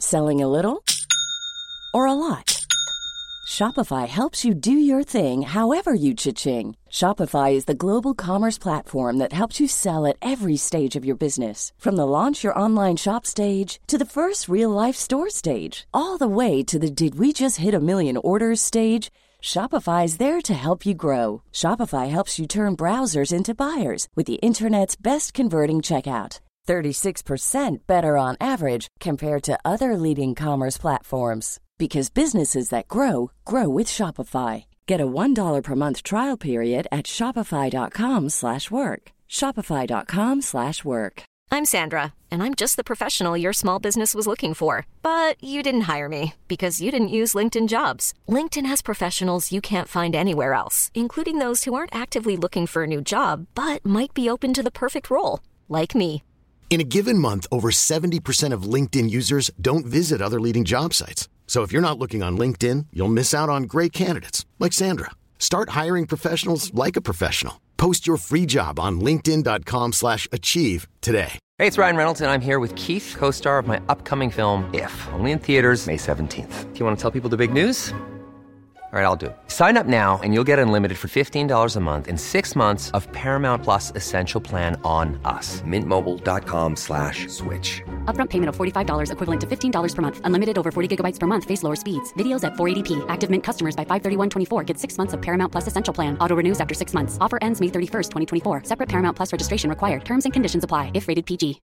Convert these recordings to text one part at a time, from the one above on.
Selling a little or a lot? Shopify helps you do your thing however you cha-ching. Shopify is the global commerce platform that helps you sell at every stage of your business. From the launch your online shop stage to the first real-life store stage, all the way to the did we just hit a million orders stage. Shopify is there to help you grow. Shopify helps you turn browsers into buyers with the internet's best converting checkout. 36% better on average compared to other leading commerce platforms. Because businesses that grow, grow with Shopify. Get a $1 per month trial period at shopify.com/work. Shopify.com/work. I'm Sandra, and I'm just the professional your small business was looking for. But you didn't hire me because you didn't use LinkedIn Jobs. LinkedIn has professionals you can't find anywhere else, including those who aren't actively looking for a new job, but might be open to the perfect role, like me. In a given month, over 70% of LinkedIn users don't visit other leading job sites. So if you're not looking on LinkedIn, you'll miss out on great candidates like Sandra. Start hiring professionals like a professional. Post your free job on linkedin.com/achieve today. Hey, it's Ryan Reynolds, and I'm here with Keith, co-star of my upcoming film, If, only in theaters May 17th. Do you want to tell people the big news? All right, I'll do it. Sign up now and you'll get unlimited for $15 a month and 6 months of Paramount Plus Essential Plan on us. MintMobile.com/switch. Upfront payment of $45 equivalent to $15 per month. Unlimited over 40 gigabytes per month. Face lower speeds. Videos at 480p. Active Mint customers by 531.24 get 6 months of Paramount Plus Essential Plan. Auto renews after 6 months. Offer ends May 31st, 2024. Separate Paramount Plus registration required. Terms and conditions apply if rated PG.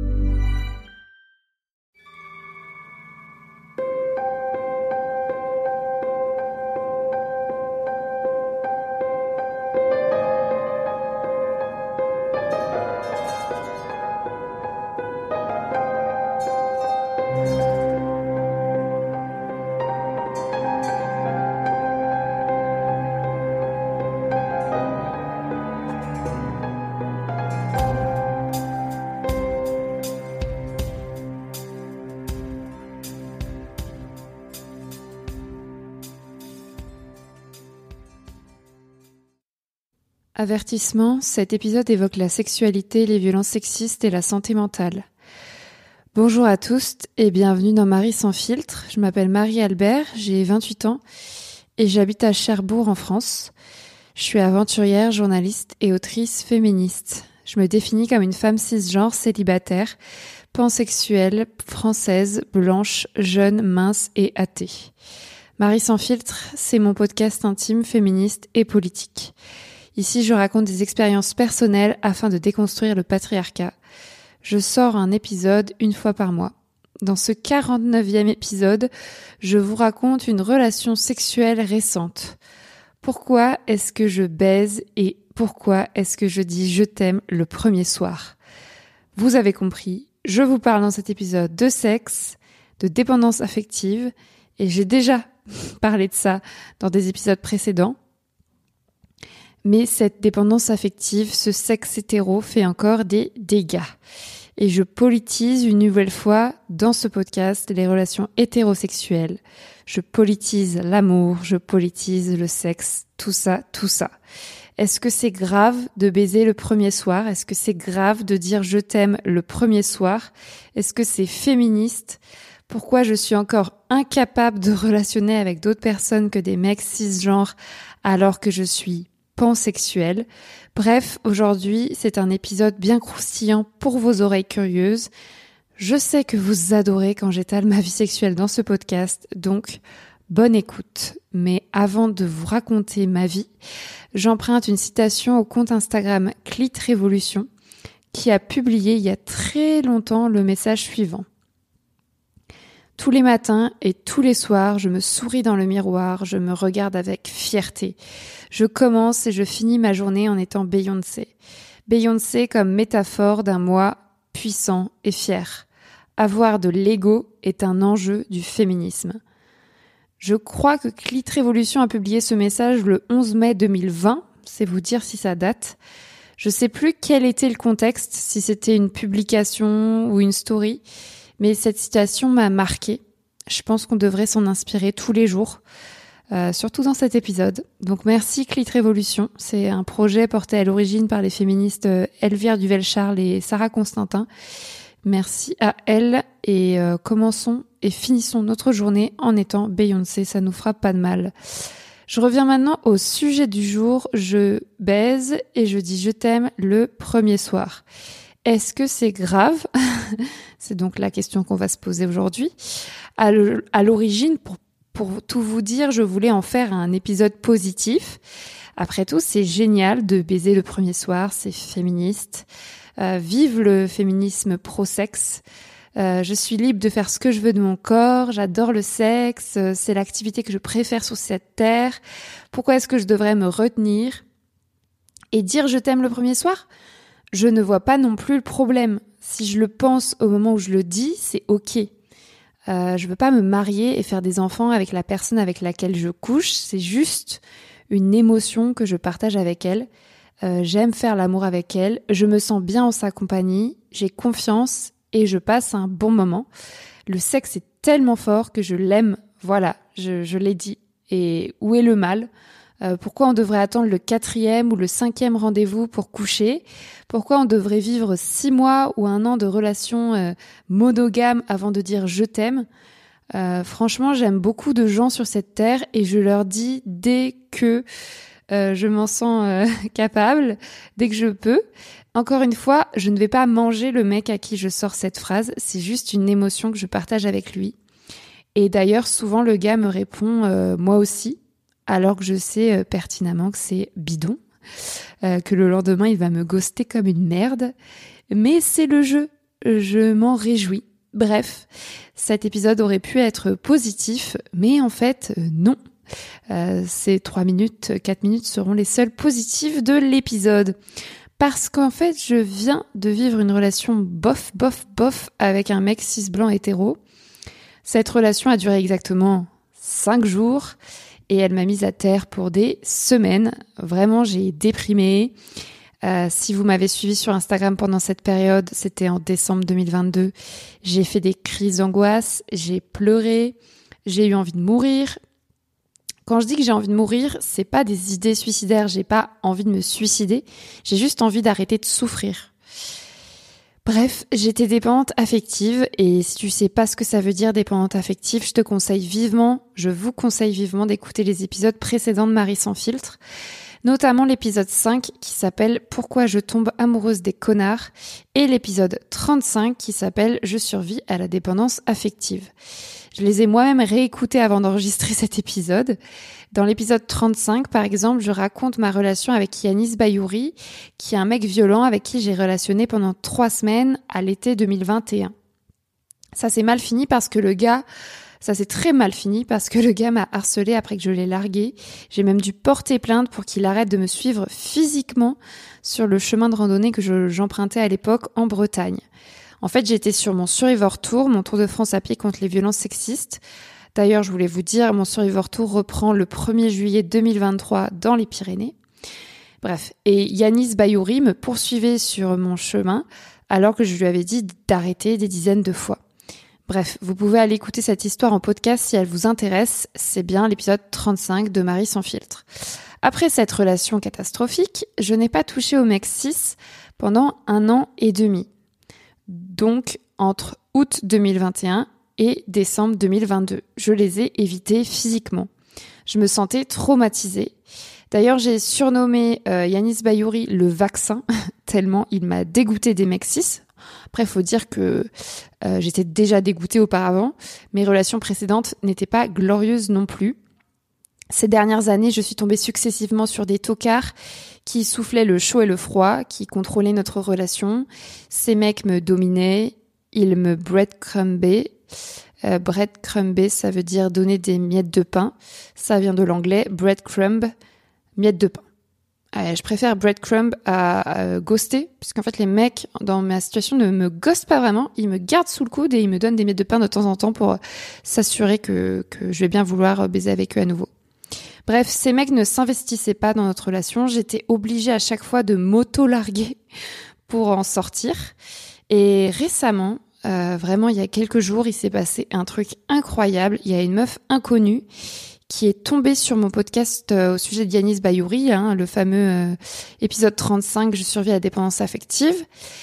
Avertissement, cet épisode évoque la sexualité, les violences sexistes et la santé mentale. Bonjour à tous et bienvenue dans Marie sans filtre. Je m'appelle Marie Albert, j'ai 28 ans et j'habite à Cherbourg en France. Je suis aventurière, journaliste et autrice féministe. Je me définis comme une femme cisgenre, célibataire, pansexuelle, française, blanche, jeune, mince et athée. Marie sans filtre, c'est mon podcast intime, féministe et politique. Ici, je raconte des expériences personnelles afin de déconstruire le patriarcat. Je sors un épisode une fois par mois. Dans ce 49e épisode, je vous raconte une relation sexuelle récente. Pourquoi est-ce que je baise et pourquoi est-ce que je dis je t'aime le premier soir ? Vous avez compris, je vous parle dans cet épisode de sexe, de dépendance affective, et j'ai déjà parlé de ça dans des épisodes précédents. Mais cette dépendance affective, ce sexe hétéro fait encore des dégâts. Et je politise une nouvelle fois dans ce podcast les relations hétérosexuelles. Je politise l'amour, je politise le sexe, tout ça. Est-ce que c'est grave de baiser le premier soir ? Est-ce que c'est grave de dire je t'aime le premier soir ? Est-ce que c'est féministe ? Pourquoi je suis encore incapable de relationner avec d'autres personnes que des mecs cisgenres alors que je suis pansexuelle. Bref, aujourd'hui, c'est un épisode bien croustillant pour vos oreilles curieuses. Je sais que vous adorez quand j'étale ma vie sexuelle dans ce podcast, donc bonne écoute. Mais avant de vous raconter ma vie, j'emprunte une citation au compte Instagram Clit Révolution, qui a publié il y a très longtemps le message suivant. Tous les matins et tous les soirs, je me souris dans le miroir, je me regarde avec fierté. Je commence et je finis ma journée en étant Beyoncé. Beyoncé comme métaphore d'un moi puissant et fier. Avoir de l'ego est un enjeu du féminisme. Je crois que Clit Révolution a publié ce message le 11 mai 2020, c'est vous dire si ça date. Je sais plus quel était le contexte, si c'était une publication ou une story, mais cette citation m'a marquée. Je pense qu'on devrait s'en inspirer tous les jours, surtout dans cet épisode. Donc merci Clit Révolution, c'est un projet porté à l'origine par les féministes Elvire Duvel-Charles et Sarah Constantin, Merci à elle et commençons et finissons notre journée en étant Beyoncé, ça nous fera pas de mal. Je reviens maintenant au sujet du jour. Je baise et je dis je t'aime le premier soir. Est-ce que c'est grave ? C'est donc la question qu'on va se poser aujourd'hui. À l'origine, pour tout vous dire, je voulais en faire un épisode positif. Après tout, c'est génial de baiser le premier soir, c'est féministe. Vive le féminisme pro-sexe. Je suis libre de faire ce que je veux de mon corps, j'adore le sexe, c'est l'activité que je préfère sur cette terre. Pourquoi est-ce que je devrais me retenir ? Et dire je t'aime le premier soir ? Je ne vois pas non plus le problème. Si je le pense au moment où je le dis, c'est ok. Je veux pas me marier et faire des enfants avec la personne avec laquelle je couche, c'est juste une émotion que je partage avec elle. J'aime faire l'amour avec elle, je me sens bien en sa compagnie, j'ai confiance et je passe un bon moment. Le sexe est tellement fort que je l'aime, voilà, je l'ai dit. Et où est le mal ? Pourquoi on devrait attendre le 4e ou le 5e rendez-vous pour coucher ? Pourquoi on devrait vivre 6 mois ou 1 an de relation monogame avant de dire je t'aime ? Franchement, j'aime beaucoup de gens sur cette terre et je leur dis dès que je m'en sens capable, dès que je peux. Encore une fois, je ne vais pas manger le mec à qui je sors cette phrase, c'est juste une émotion que je partage avec lui. Et d'ailleurs, souvent le gars me répond moi aussi, alors que je sais pertinemment que c'est bidon, que le lendemain il va me ghoster comme une merde. Mais c'est le jeu, je m'en réjouis. Bref, cet épisode aurait pu être positif, mais en fait non. Ces 3 minutes, 4 minutes seront les seules positives de l'épisode. Parce qu'en fait, je viens de vivre une relation bof avec un mec cis blanc hétéro. Cette relation a duré exactement 5 jours et elle m'a mise à terre pour des semaines. Vraiment, j'ai déprimé. Si vous m'avez suivi sur Instagram pendant cette période, c'était en décembre 2022, j'ai fait des crises d'angoisse, j'ai pleuré, j'ai eu envie de mourir. Quand je dis que j'ai envie de mourir, c'est pas des idées suicidaires, j'ai pas envie de me suicider, j'ai juste envie d'arrêter de souffrir. Bref, j'étais dépendante affective et si tu sais pas ce que ça veut dire dépendante affective, je vous conseille vivement d'écouter les épisodes précédents de Marie sans filtre, notamment l'épisode 5 qui s'appelle « Pourquoi je tombe amoureuse des connards » et l'épisode 35 qui s'appelle « Je survis à la dépendance affective ». Je les ai moi-même réécoutés avant d'enregistrer cet épisode. Dans l'épisode 35, par exemple, je raconte ma relation avec Yanis Bayouri, qui est un mec violent avec qui j'ai relationné pendant 3 semaines à l'été 2021. Ça s'est très mal fini parce que le gars m'a harcelée après que je l'ai largué. J'ai même dû porter plainte pour qu'il arrête de me suivre physiquement sur le chemin de randonnée que j'empruntais à l'époque en Bretagne. En fait, j'étais sur mon Survivor Tour, mon tour de France à pied contre les violences sexistes. D'ailleurs, je voulais vous dire, mon Survivor Tour reprend le 1er juillet 2023 dans les Pyrénées. Bref, et Yanis Bayouri me poursuivait sur mon chemin alors que je lui avais dit d'arrêter des dizaines de fois. Bref, vous pouvez aller écouter cette histoire en podcast si elle vous intéresse. C'est bien l'épisode 35 de Marie sans filtre. Après cette relation catastrophique, je n'ai pas touché au mec cis pendant 1 an et demi. Donc, entre août 2021 et décembre 2022. Je les ai évités physiquement. Je me sentais traumatisée. D'ailleurs, j'ai surnommé Yanis Bayouri le vaccin, tellement il m'a dégoûtée des mecs cis. Après, il faut dire que j'étais déjà dégoûtée auparavant. Mes relations précédentes n'étaient pas glorieuses non plus. Ces dernières années, je suis tombée successivement sur des tocards qui soufflaient le chaud et le froid, qui contrôlaient notre relation. Ces mecs me dominaient, ils me breadcrumbaient. Breadcrumber, ça veut dire donner des miettes de pain. Ça vient de l'anglais breadcrumb, miettes de pain. Je préfère breadcrumb à ghoster, puisqu'en fait les mecs dans ma situation ne me ghostent pas vraiment, ils me gardent sous le coude et ils me donnent des miettes de pain de temps en temps pour s'assurer que je vais bien vouloir baiser avec eux à nouveau. Bref, ces mecs ne s'investissaient pas dans notre relation, j'étais obligée à chaque fois de m'auto-larguer pour en sortir. Et récemment, vraiment il y a quelques jours, il s'est passé un truc incroyable. Il y a une meuf inconnue qui est tombée sur mon podcast au sujet de Yanis Bayouri, le fameux épisode 35, je survis à la dépendance affective.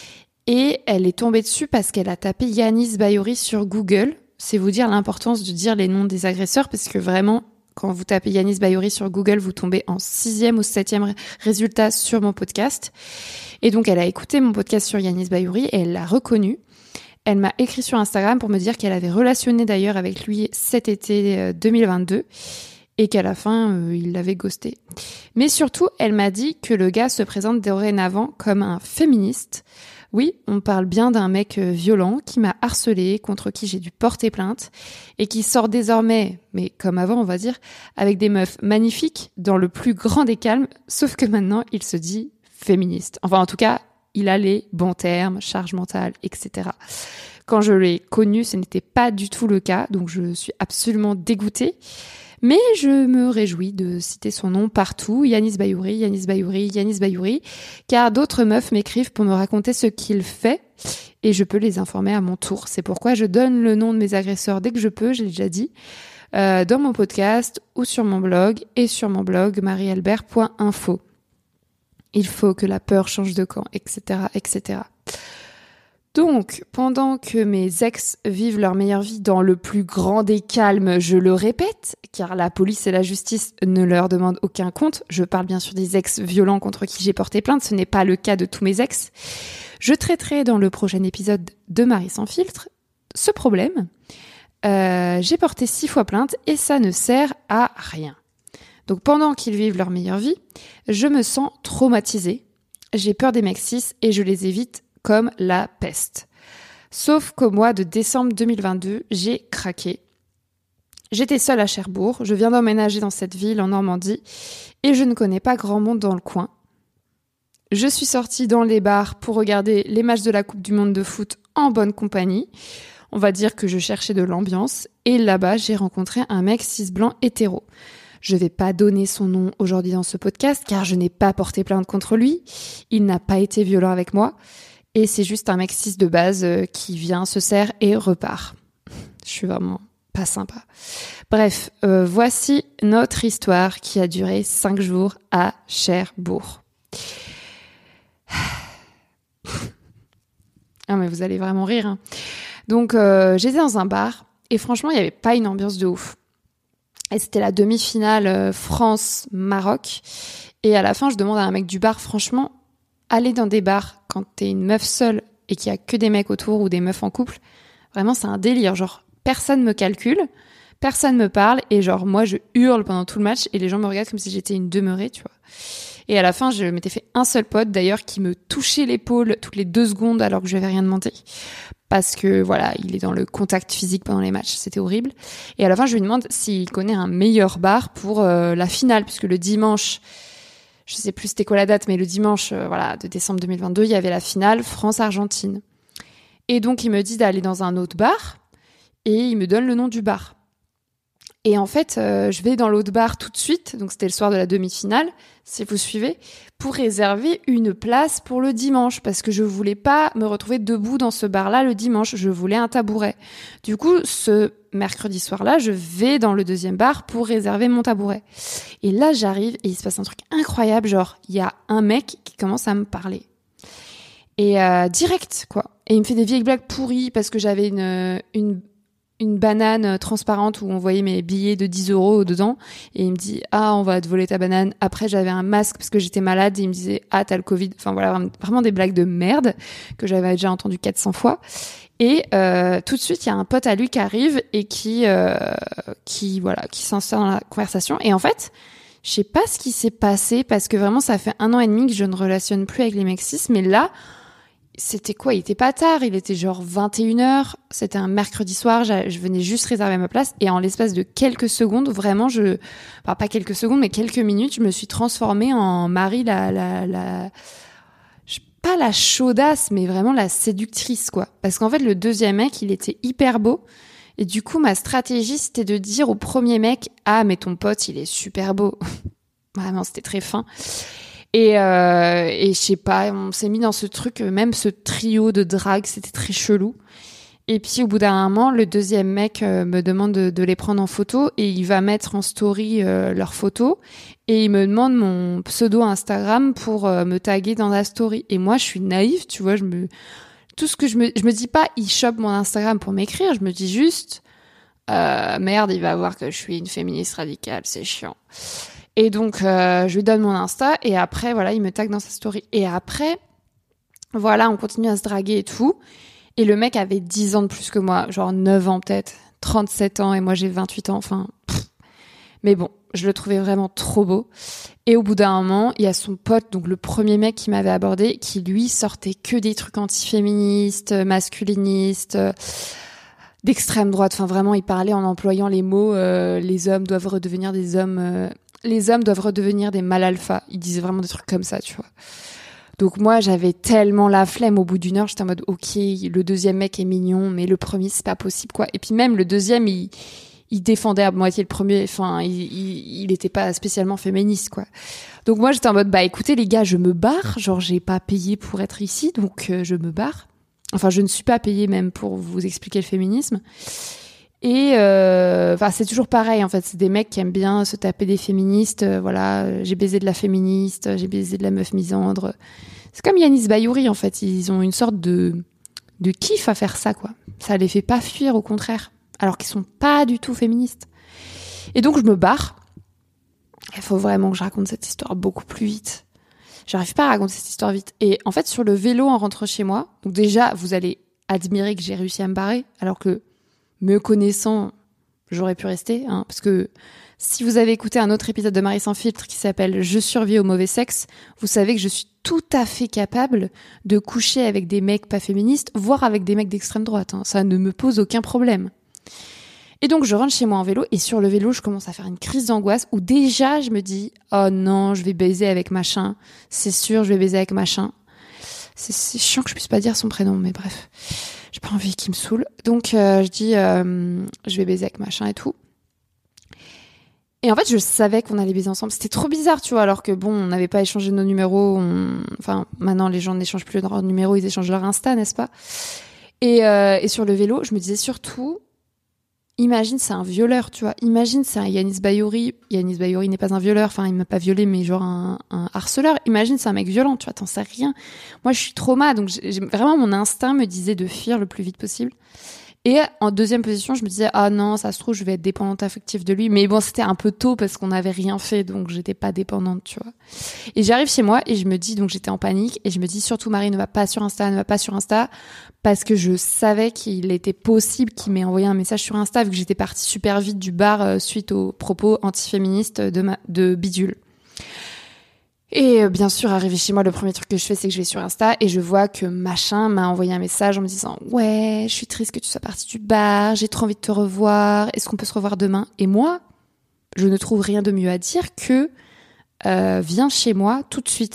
Et elle est tombée dessus parce qu'elle a tapé Yanis Bayouri sur Google. C'est vous dire l'importance de dire les noms des agresseurs, parce que vraiment, quand vous tapez Yanis Bayouri sur Google, vous tombez en 6e ou 7e résultat sur mon podcast. Et donc, elle a écouté mon podcast sur Yanis Bayouri et elle l'a reconnu. Elle m'a écrit sur Instagram pour me dire qu'elle avait relationné d'ailleurs avec lui cet été 2022 et qu'à la fin, il l'avait ghosté. Mais surtout, elle m'a dit que le gars se présente dorénavant comme un féministe. Oui, on parle bien d'un mec violent qui m'a harcelée, contre qui j'ai dû porter plainte et qui sort désormais, mais comme avant on va dire, avec des meufs magnifiques dans le plus grand des calmes, sauf que maintenant il se dit féministe. Enfin en tout cas, il a les bons termes, charge mentale, etc. Quand je l'ai connu, ce n'était pas du tout le cas, donc je suis absolument dégoûtée. Mais je me réjouis de citer son nom partout, Yanis Bayouri, Yanis Bayouri, Yanis Bayouri, car d'autres meufs m'écrivent pour me raconter ce qu'il fait et je peux les informer à mon tour. C'est pourquoi je donne le nom de mes agresseurs dès que je peux, je l'ai déjà dit, dans mon podcast ou sur mon blog et sur mon blog marialbert.info. Il faut que la peur change de camp, etc., etc. Donc, pendant que mes ex vivent leur meilleure vie dans le plus grand des calmes, je le répète, car la police et la justice ne leur demandent aucun compte, je parle bien sûr des ex violents contre qui j'ai porté plainte, ce n'est pas le cas de tous mes ex, je traiterai dans le prochain épisode de Marie sans filtre ce problème. J'ai porté 6 fois plainte et ça ne sert à rien. Donc pendant qu'ils vivent leur meilleure vie, je me sens traumatisée, j'ai peur des mecs cis et je les évite comme la peste. Sauf qu'au mois de décembre 2022, j'ai craqué. J'étais seule à Cherbourg, je viens d'emménager dans cette ville en Normandie et je ne connais pas grand monde dans le coin. Je suis sortie dans les bars pour regarder les matchs de la Coupe du Monde de foot en bonne compagnie. On va dire que je cherchais de l'ambiance et là-bas, j'ai rencontré un mec cis blanc hétéro. Je vais pas donner son nom aujourd'hui dans ce podcast car je n'ai pas porté plainte contre lui. Il n'a pas été violent avec moi. Et c'est juste un mec cis de base qui vient, se sert et repart. Je suis vraiment pas sympa. Bref, voici notre histoire qui a duré 5 jours à Cherbourg. Ah mais vous allez vraiment rire. Hein. Donc j'étais dans un bar et franchement il n'y avait pas une ambiance de ouf. Et c'était la demi-finale France-Maroc. Et à la fin je demande à un mec du bar, franchement, aller dans des bars quand t'es une meuf seule et qu'il y a que des mecs autour ou des meufs en couple, vraiment c'est un délire. Genre personne me calcule, personne me parle et genre moi je hurle pendant tout le match et les gens me regardent comme si j'étais une demeurée, tu vois. Et à la fin je m'étais fait un seul pote d'ailleurs qui me touchait l'épaule toutes les 2 secondes alors que je n'avais rien demandé. Parce que voilà, il est dans le contact physique pendant les matchs, c'était horrible. Et à la fin je lui demande s'il connaît un meilleur bar pour la finale, puisque le dimanche, je sais plus c'était quoi la date, mais le dimanche de décembre 2022, il y avait la finale France-Argentine. Et donc il me dit d'aller dans un autre bar et il me donne le nom du bar. Et en fait, je vais dans l'autre bar tout de suite, donc c'était le soir de la demi-finale, si vous suivez, pour réserver une place pour le dimanche, parce que je voulais pas me retrouver debout dans ce bar-là le dimanche, je voulais un tabouret. Du coup, ce mercredi soir-là, je vais dans le deuxième bar pour réserver mon tabouret. Et là, j'arrive et il se passe un truc incroyable, genre, il y a un mec qui commence à me parler. Et direct, quoi. Et il me fait des vieilles blagues pourries, parce que j'avais une banane transparente où on voyait mes billets de 10 € dedans et il me dit on va te voler ta banane. Après j'avais un masque parce que j'étais malade et il me disait t'as le Covid. Enfin voilà, vraiment des blagues de merde que j'avais déjà entendu 400 fois. Et tout de suite il y a un pote à lui qui arrive et qui s'insère dans la conversation. Et en fait je sais pas ce qui s'est passé parce que vraiment ça fait 1 an et demi que je ne relationne plus avec les mecs cis, mais là c'était quoi? Il était pas tard, il était genre 21h, c'était un mercredi soir, je venais juste réserver ma place et en l'espace de quelques secondes, vraiment pas quelques secondes mais quelques minutes, je me suis transformée en Marie pas la chaudasse mais vraiment la séductrice quoi. Parce qu'en fait le deuxième mec, il était hyper beau et du coup ma stratégie c'était de dire au premier mec mais ton pote, il est super beau. Vraiment, c'était très fin. Et je sais pas, on s'est mis dans ce truc, même ce trio de drague, c'était très chelou. Et puis au bout d'un moment, le deuxième mec me demande de les prendre en photo et il va mettre en story leurs photos et il me demande mon pseudo Instagram pour me taguer dans la story. Et moi, je suis naïve, tu vois, je tout ce que je me dis pas, il chope mon Instagram pour m'écrire. Je me dis juste, merde, il va voir que je suis une féministe radicale, c'est chiant. Et donc, je lui donne mon Insta et après, voilà, il me tag dans sa story. Et après, voilà, on continue à se draguer et tout. Et le mec avait 10 ans de plus que moi, genre 9 ans peut-être, 37 ans et moi j'ai 28 ans, enfin... Mais bon, je le trouvais vraiment trop beau. Et au bout d'un moment, il y a son pote, donc le premier mec qui m'avait abordé, qui lui sortait que des trucs antiféministes, masculinistes, d'extrême droite. Enfin vraiment, il parlait en employant les mots les hommes doivent redevenir des hommes, les hommes doivent redevenir des mâles alpha. Il disait vraiment des trucs comme ça, tu vois. Donc moi, j'avais tellement la flemme. Au bout d'une heure, j'étais en mode ok, le deuxième mec est mignon, mais le premier c'est pas possible quoi. Et puis même le deuxième, il défendait à moitié le premier, enfin, il était pas spécialement féministe, quoi. Donc moi, j'étais en mode, bah écoutez les gars, je me barre, genre j'ai pas payé pour être ici, donc je me barre. Enfin, je ne suis pas payée même pour vous expliquer le féminisme. Et enfin, c'est toujours pareil, en fait, c'est des mecs qui aiment bien se taper des féministes, voilà, j'ai baisé de la féministe, j'ai baisé de la meuf misandre. C'est comme Yanis Bayouri, en fait, ils ont une sorte de kiff à faire ça, quoi. Ça les fait pas fuir, au contraire. Alors qu'ils sont pas du tout féministes. Et donc, je me barre. Il faut vraiment que je raconte cette histoire beaucoup plus vite. J'arrive pas à raconter cette histoire vite. Et en fait, sur le vélo, en rentrant chez moi, donc déjà, vous allez admirer que j'ai réussi à me barrer, alors que, me connaissant, j'aurais pu rester, hein, parce que si vous avez écouté un autre épisode de Marie sans filtre qui s'appelle « Je survis au mauvais sexe », vous savez que je suis tout à fait capable de coucher avec des mecs pas féministes, voire avec des mecs d'extrême droite. Hein. Ça ne me pose aucun problème. Et donc, je rentre chez moi en vélo et sur le vélo, je commence à faire une crise d'angoisse où déjà, je me dis « Oh non, je vais baiser avec machin. C'est sûr, je vais baiser avec machin. » C'est chiant que je puisse pas dire son prénom, mais bref. J'ai pas envie qu'il me saoule. Donc, je dis « Je vais baiser avec machin et tout. » Et en fait, je savais qu'on allait baiser ensemble. C'était trop bizarre, tu vois, alors que bon, on n'avait pas échangé nos numéros. Enfin, maintenant, les gens n'échangent plus leurs numéros, ils échangent leur Insta, n'est-ce pas ? Et sur le vélo, je me disais surtout... Imagine, c'est un violeur, tu vois. Imagine, c'est un Yanis Bayouri. Yanis Bayouri n'est pas un violeur. Enfin, il m'a pas violé, mais genre un harceleur. Imagine, c'est un mec violent, tu vois. T'en sais rien. Moi, je suis trauma, donc vraiment, mon instinct me disait de fuir le plus vite possible. Et en deuxième position, je me disais, ah non, ça se trouve, je vais être dépendante affective de lui. Mais bon, c'était un peu tôt parce qu'on n'avait rien fait, donc j'étais pas dépendante, tu vois. Et j'arrive chez moi et je me dis, donc j'étais en panique, et je me dis, surtout Marie, ne va pas sur Insta, parce que je savais qu'il était possible qu'il m'ait envoyé un message sur Insta, vu que j'étais partie super vite du bar suite aux propos antiféministes de Bidule. Et bien sûr, arrivé chez moi, le premier truc que je fais, c'est que je vais sur Insta et je vois que machin m'a envoyé un message en me disant « Ouais, je suis triste que tu sois partie du bar, j'ai trop envie de te revoir, est-ce qu'on peut se revoir demain ?» Et moi, je ne trouve rien de mieux à dire que « Viens chez moi tout de suite ».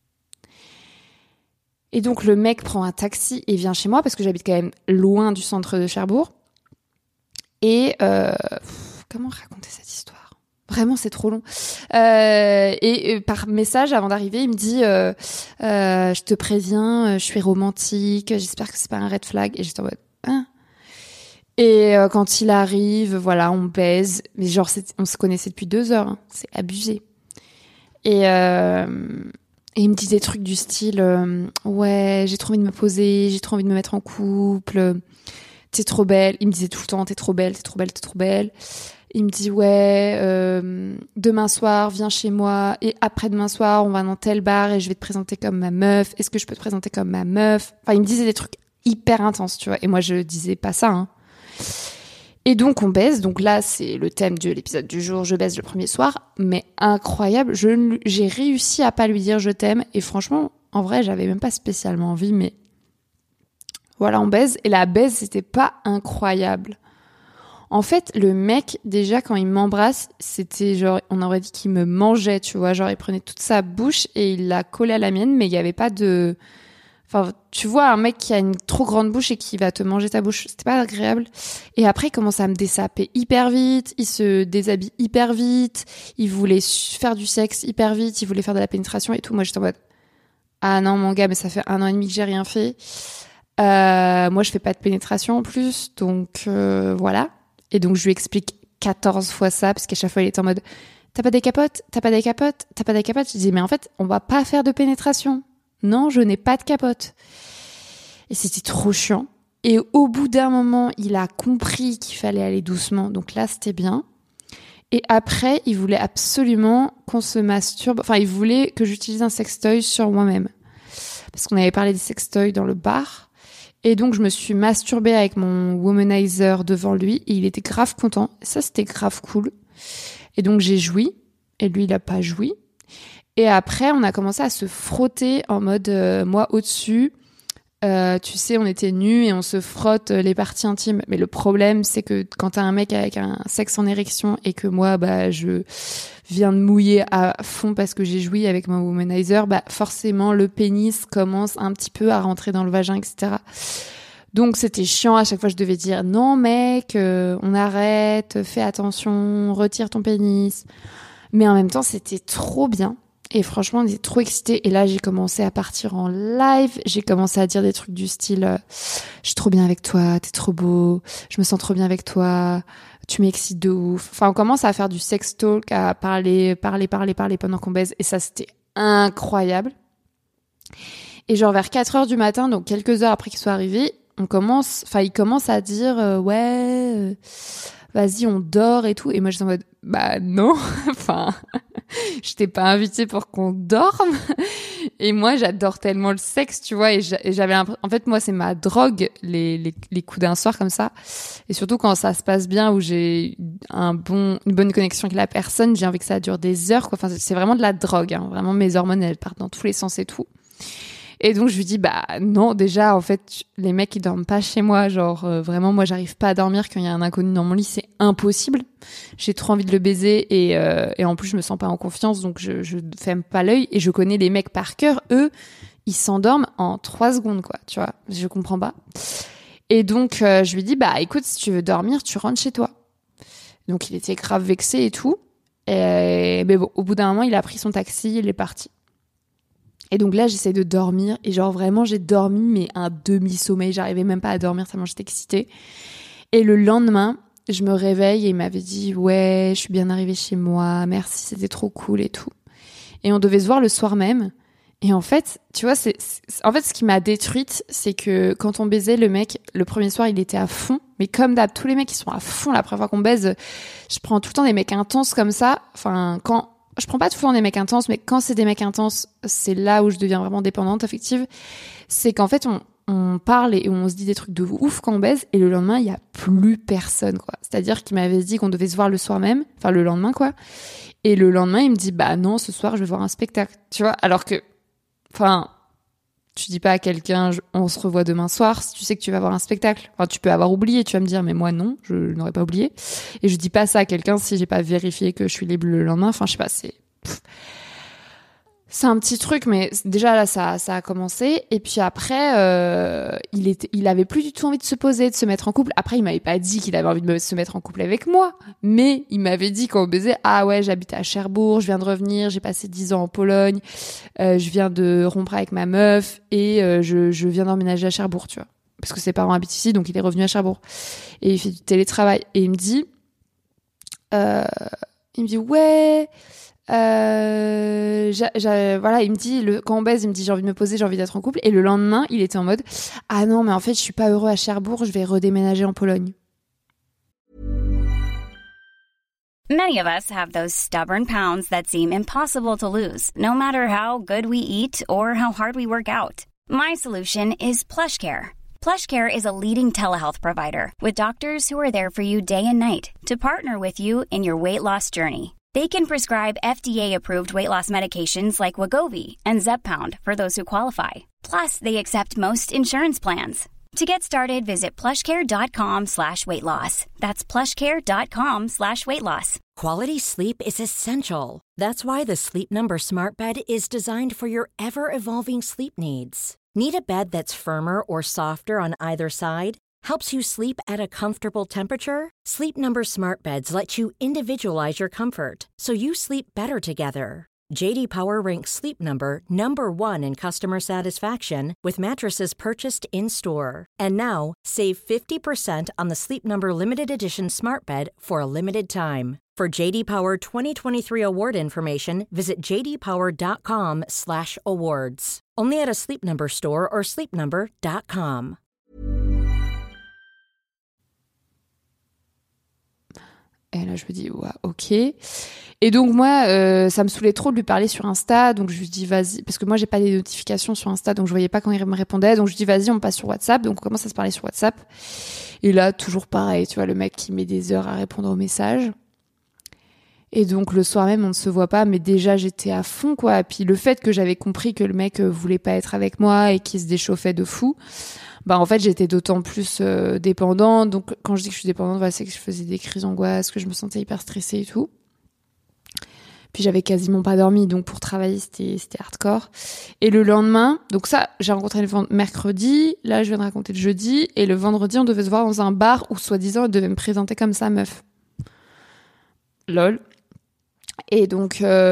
Et donc, le mec prend un taxi et vient chez moi parce que j'habite quand même loin du centre de Cherbourg. Et comment raconter cette histoire ? Vraiment, c'est trop long. Et par message, avant d'arriver, il me dit je te préviens, je suis romantique, j'espère que c'est pas un red flag. Et j'étais en mode hein. Et quand il arrive, voilà, on baise. Mais genre, on se connaissait depuis 2 heures. Hein. C'est abusé. Et il me dit des trucs du style ouais, j'ai trop envie de me poser, j'ai trop envie de me mettre en couple. T'es trop belle. Il me disait tout le temps, t'es trop belle, t'es trop belle, t'es trop belle. Il me dit ouais, demain soir, viens chez moi et après-demain soir, on va dans tel bar et je vais te présenter comme ma meuf. Est-ce que je peux te présenter comme ma meuf ? Enfin, il me disait des trucs hyper intenses, tu vois. Et moi, je disais pas ça. Hein. Et donc, on baise. Donc là, c'est le thème de l'épisode du jour. Je baise le premier soir. Mais incroyable, j'ai réussi à pas lui dire je t'aime. Et franchement, en vrai, j'avais même pas spécialement envie. Mais voilà, on baise. Et la baise, c'était pas incroyable. En fait, le mec, déjà, quand il m'embrasse, c'était genre, on aurait dit qu'il me mangeait, tu vois. Genre, il prenait toute sa bouche et il la collait à la mienne, mais il y avait pas de... Enfin, tu vois, un mec qui a une trop grande bouche et qui va te manger ta bouche, c'était pas agréable. Et après, il commence à me dessaper hyper vite, il se déshabille hyper vite, il voulait faire du sexe hyper vite, il voulait faire de la pénétration et tout. Moi, j'étais en mode, ah non, mon gars, mais ça fait 1 an et demi que j'ai rien fait. Moi, je fais pas de pénétration en plus, donc voilà. Et donc, je lui explique 14 fois ça, parce qu'à chaque fois, il est en mode « T'as pas des capotes ? T'as pas des capotes ? T'as pas des capotes ?» Je dis « Mais en fait, on va pas faire de pénétration. Non, je n'ai pas de capote. » Et c'était trop chiant. Et au bout d'un moment, il a compris qu'il fallait aller doucement. Donc là, c'était bien. Et après, il voulait absolument qu'on se masturbe. Enfin, il voulait que j'utilise un sextoy sur moi-même. Parce qu'on avait parlé des sextoys dans le bar. Et donc, je me suis masturbée avec mon womanizer devant lui. Et il était grave content. Ça, c'était grave cool. Et donc, j'ai joui. Et lui, il a pas joui. Et après, on a commencé à se frotter en mode moi au-dessus. Tu sais, on était nus et on se frotte les parties intimes. Mais le problème, c'est que quand t'as un mec avec un sexe en érection et que moi, je viens de mouiller à fond parce que j'ai joui avec mon womanizer, forcément, le pénis commence un petit peu à rentrer dans le vagin, etc. Donc, c'était chiant. À chaque fois, je devais dire non, mec, on arrête, fais attention, retire ton pénis. Mais en même temps, c'était trop bien. Et franchement, on était trop excités. Et là, j'ai commencé à partir en live. J'ai commencé à dire des trucs du style je suis trop bien avec toi, t'es trop beau, je me sens trop bien avec toi, tu m'excites de ouf. Enfin, on commence à faire du sex talk, à parler pendant qu'on baise. Et ça, c'était incroyable. Et genre vers 4h du matin, donc quelques heures après qu'il soit arrivé, il commence à dire vas-y, on dort et tout. Et moi, j'étais en mode non, enfin, je t'ai pas invité pour qu'on dorme. Et moi, j'adore tellement le sexe, tu vois. Et j'avais l'impression, en fait, moi, c'est ma drogue, les coups d'un soir comme ça. Et surtout quand ça se passe bien, où j'ai une bonne connexion avec la personne, j'ai envie que ça dure des heures, quoi. Enfin, c'est vraiment de la drogue, hein. Vraiment, mes hormones, elles partent dans tous les sens et tout. Et donc, je lui dis, non, déjà, en fait, les mecs, ils dorment pas chez moi. Genre, vraiment, moi, j'arrive pas à dormir quand il y a un inconnu dans mon lit. C'est impossible. J'ai trop envie de le baiser et en plus, je me sens pas en confiance. Donc, je ferme pas l'œil et je connais les mecs par cœur. Eux, ils s'endorment en 3 secondes, quoi. Tu vois, je comprends pas. Et donc, je lui dis, écoute, si tu veux dormir, tu rentres chez toi. Donc, il était grave vexé et tout. Mais bon, au bout d'un moment, il a pris son taxi, il est parti. Et donc là, j'essaie de dormir. Et genre, vraiment, j'ai dormi, mais un demi-sommeil. J'arrivais même pas à dormir tellement j'étais excitée. Et le lendemain, je me réveille et il m'avait dit « Ouais, je suis bien arrivée chez moi. Merci, c'était trop cool et tout. » Et on devait se voir le soir même. Et en fait, tu vois, en fait, ce qui m'a détruite, c'est que quand on baisait, le mec, le premier soir, il était à fond. Mais comme d'hab, tous les mecs, ils sont à fond. La première fois qu'on baise, je prends tout le temps des mecs intenses comme ça. Enfin, je prends pas tout le temps des mecs intenses, mais quand c'est des mecs intenses, c'est là où je deviens vraiment dépendante affective. C'est qu'en fait, on parle et on se dit des trucs de ouf quand on baise, et le lendemain, il y a plus personne, quoi. C'est-à-dire qu'il m'avait dit qu'on devait se voir le soir même, enfin le lendemain, quoi. Et le lendemain, il me dit, non, ce soir, je vais voir un spectacle, tu vois. Alors que, enfin, tu dis pas à quelqu'un, on se revoit demain soir, si tu sais que tu vas voir un spectacle. Enfin, tu peux avoir oublié, tu vas me dire, mais moi, non, je n'aurais pas oublié. Et je dis pas ça à quelqu'un si j'ai pas vérifié que je suis libre le lendemain. Enfin, je sais pas, c'est un petit truc, mais déjà là, ça a commencé. Et puis après, il avait plus du tout envie de se poser, de se mettre en couple. Après, il m'avait pas dit qu'il avait envie de se mettre en couple avec moi, mais il m'avait dit quand on baisait, ah ouais, j'habite à Cherbourg, je viens de revenir, j'ai passé 10 ans en Pologne, je viens de rompre avec ma meuf et je viens d'emménager à Cherbourg, tu vois, parce que ses parents habitent ici, donc il est revenu à Cherbourg et il fait du télétravail. Et il me dit ouais. Voilà, il me dit, quand on baise, il me dit j'ai envie de me poser, j'ai envie d'être en couple. Et le lendemain, il était en mode ah non, mais en fait, je suis pas heureux à Cherbourg, je vais redéménager en Pologne. Many of us have those stubborn pounds that seem impossible to lose, no matter how good we eat or how hard we work out. My solution is PlushCare. PlushCare is a leading telehealth provider with doctors who are there for you day and night to partner with you in your weight loss journey. They can prescribe FDA-approved weight loss medications like Wegovy and Zepbound for those who qualify. Plus, they accept most insurance plans. To get started, visit plushcare.com/weightloss. That's plushcare.com/weightloss. Quality sleep is essential. That's why the Sleep Number Smart Bed is designed for your ever-evolving sleep needs. Need a bed that's firmer or softer on either side? Helps you sleep at a comfortable temperature? Sleep Number Smart Beds let you individualize your comfort so you sleep better together. JD Power ranks Sleep Number number 1 in customer satisfaction with mattresses purchased in-store. And now, save 50% on the Sleep Number Limited Edition Smart Bed for a limited time. For JD Power 2023 award information, visit jdpower.com/awards. Only at a Sleep Number store or sleepnumber.com. Et là, je me dis, ouais, ok. Et donc, moi, ça me saoulait trop de lui parler sur Insta. Donc, je lui dis, vas-y. Parce que moi, j'ai pas les notifications sur Insta. Donc, je voyais pas quand il me répondait. Donc, je lui dis, vas-y, on passe sur WhatsApp. Donc, on commence à se parler sur WhatsApp. Et là, toujours pareil. Tu vois, le mec qui met des heures à répondre aux messages. Et donc, le soir même, on ne se voit pas. Mais déjà, j'étais à fond, quoi. Et puis, le fait que j'avais compris que le mec voulait pas être avec moi et qu'il se déchauffait de fou. Bah en fait j'étais d'autant plus dépendante. Donc quand je dis que je suis dépendante, voilà, c'est que je faisais des crises d'angoisse, que je me sentais hyper stressée et tout. Puis j'avais quasiment pas dormi, donc pour travailler c'était hardcore. Et le lendemain, donc ça j'ai rencontré le mercredi, là je viens de raconter le jeudi, et le vendredi on devait se voir dans un bar où soi-disant elle devait me présenter comme sa meuf. Lol. Et donc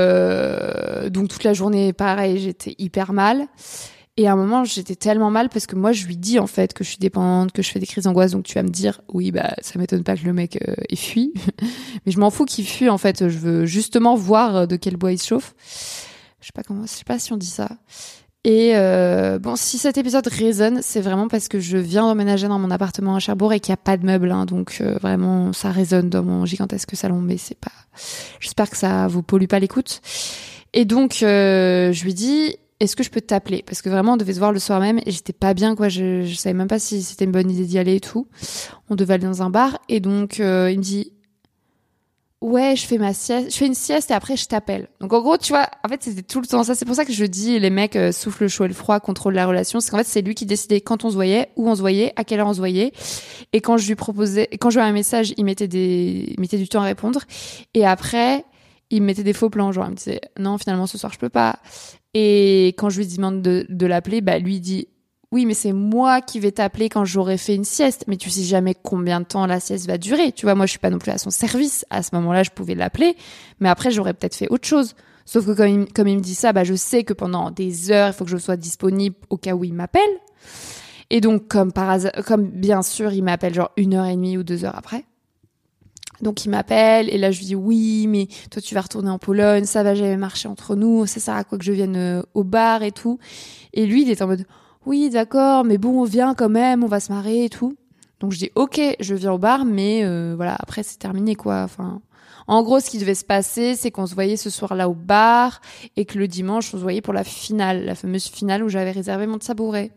toute la journée pareil, j'étais hyper mal. Et à un moment, j'étais tellement mal parce que moi, je lui dis en fait que je suis dépendante, que je fais des crises d'angoisse. Donc tu vas me dire, oui, bah ça m'étonne pas que le mec ait fui. Mais je m'en fous qu'il fuit en fait. Je veux justement voir de quel bois il se chauffe. Je sais pas si on dit ça. Et bon, si cet épisode résonne, c'est vraiment parce que je viens d'emménager dans mon appartement à Cherbourg et qu'il n'y a pas de meubles. Hein, donc vraiment, ça résonne dans mon gigantesque salon. Mais c'est pas. J'espère que ça vous pollue pas l'écoute. Et donc je lui dis. Est-ce que je peux t'appeler ? Parce que vraiment, on devait se voir le soir même et j'étais pas bien, quoi. Je savais même pas si c'était une bonne idée d'y aller et tout. On devait aller dans un bar et donc il me dit ouais, je fais une sieste et après je t'appelle. Donc en gros, tu vois, en fait, c'était tout le temps ça. C'est pour ça que je dis les mecs soufflent le chaud et le froid, contrôlent la relation. C'est qu'en fait, c'est lui qui décidait quand on se voyait, où on se voyait, à quelle heure on se voyait. Et quand je lui envoyais un message, il mettait du temps à répondre. Et après, il me mettait des faux plans, genre il me disait non, finalement ce soir je peux pas. Et quand je lui demande de l'appeler, bah lui il dit oui, mais c'est moi qui vais t'appeler quand j'aurai fait une sieste. Mais tu sais jamais combien de temps la sieste va durer. Tu vois, moi je suis pas non plus à son service. À ce moment-là, je pouvais l'appeler, mais après j'aurais peut-être fait autre chose. Sauf que comme il me dit ça, bah je sais que pendant des heures, il faut que je sois disponible au cas où il m'appelle. Et donc comme par hasard, comme bien sûr, il m'appelle genre 1h30 ou 2h après. Donc il m'appelle et là je lui dis oui mais toi tu vas retourner en Pologne, ça va jamais marcher entre nous, ça sert à quoi que je vienne au bar et tout. Et lui il est en mode oui d'accord mais bon on vient quand même, on va se marrer et tout. Donc je dis ok je viens au bar mais voilà après c'est terminé quoi. Enfin en gros ce qui devait se passer c'est qu'on se voyait ce soir-là au bar et que le dimanche on se voyait pour la finale, la fameuse finale où j'avais réservé mon tabouret.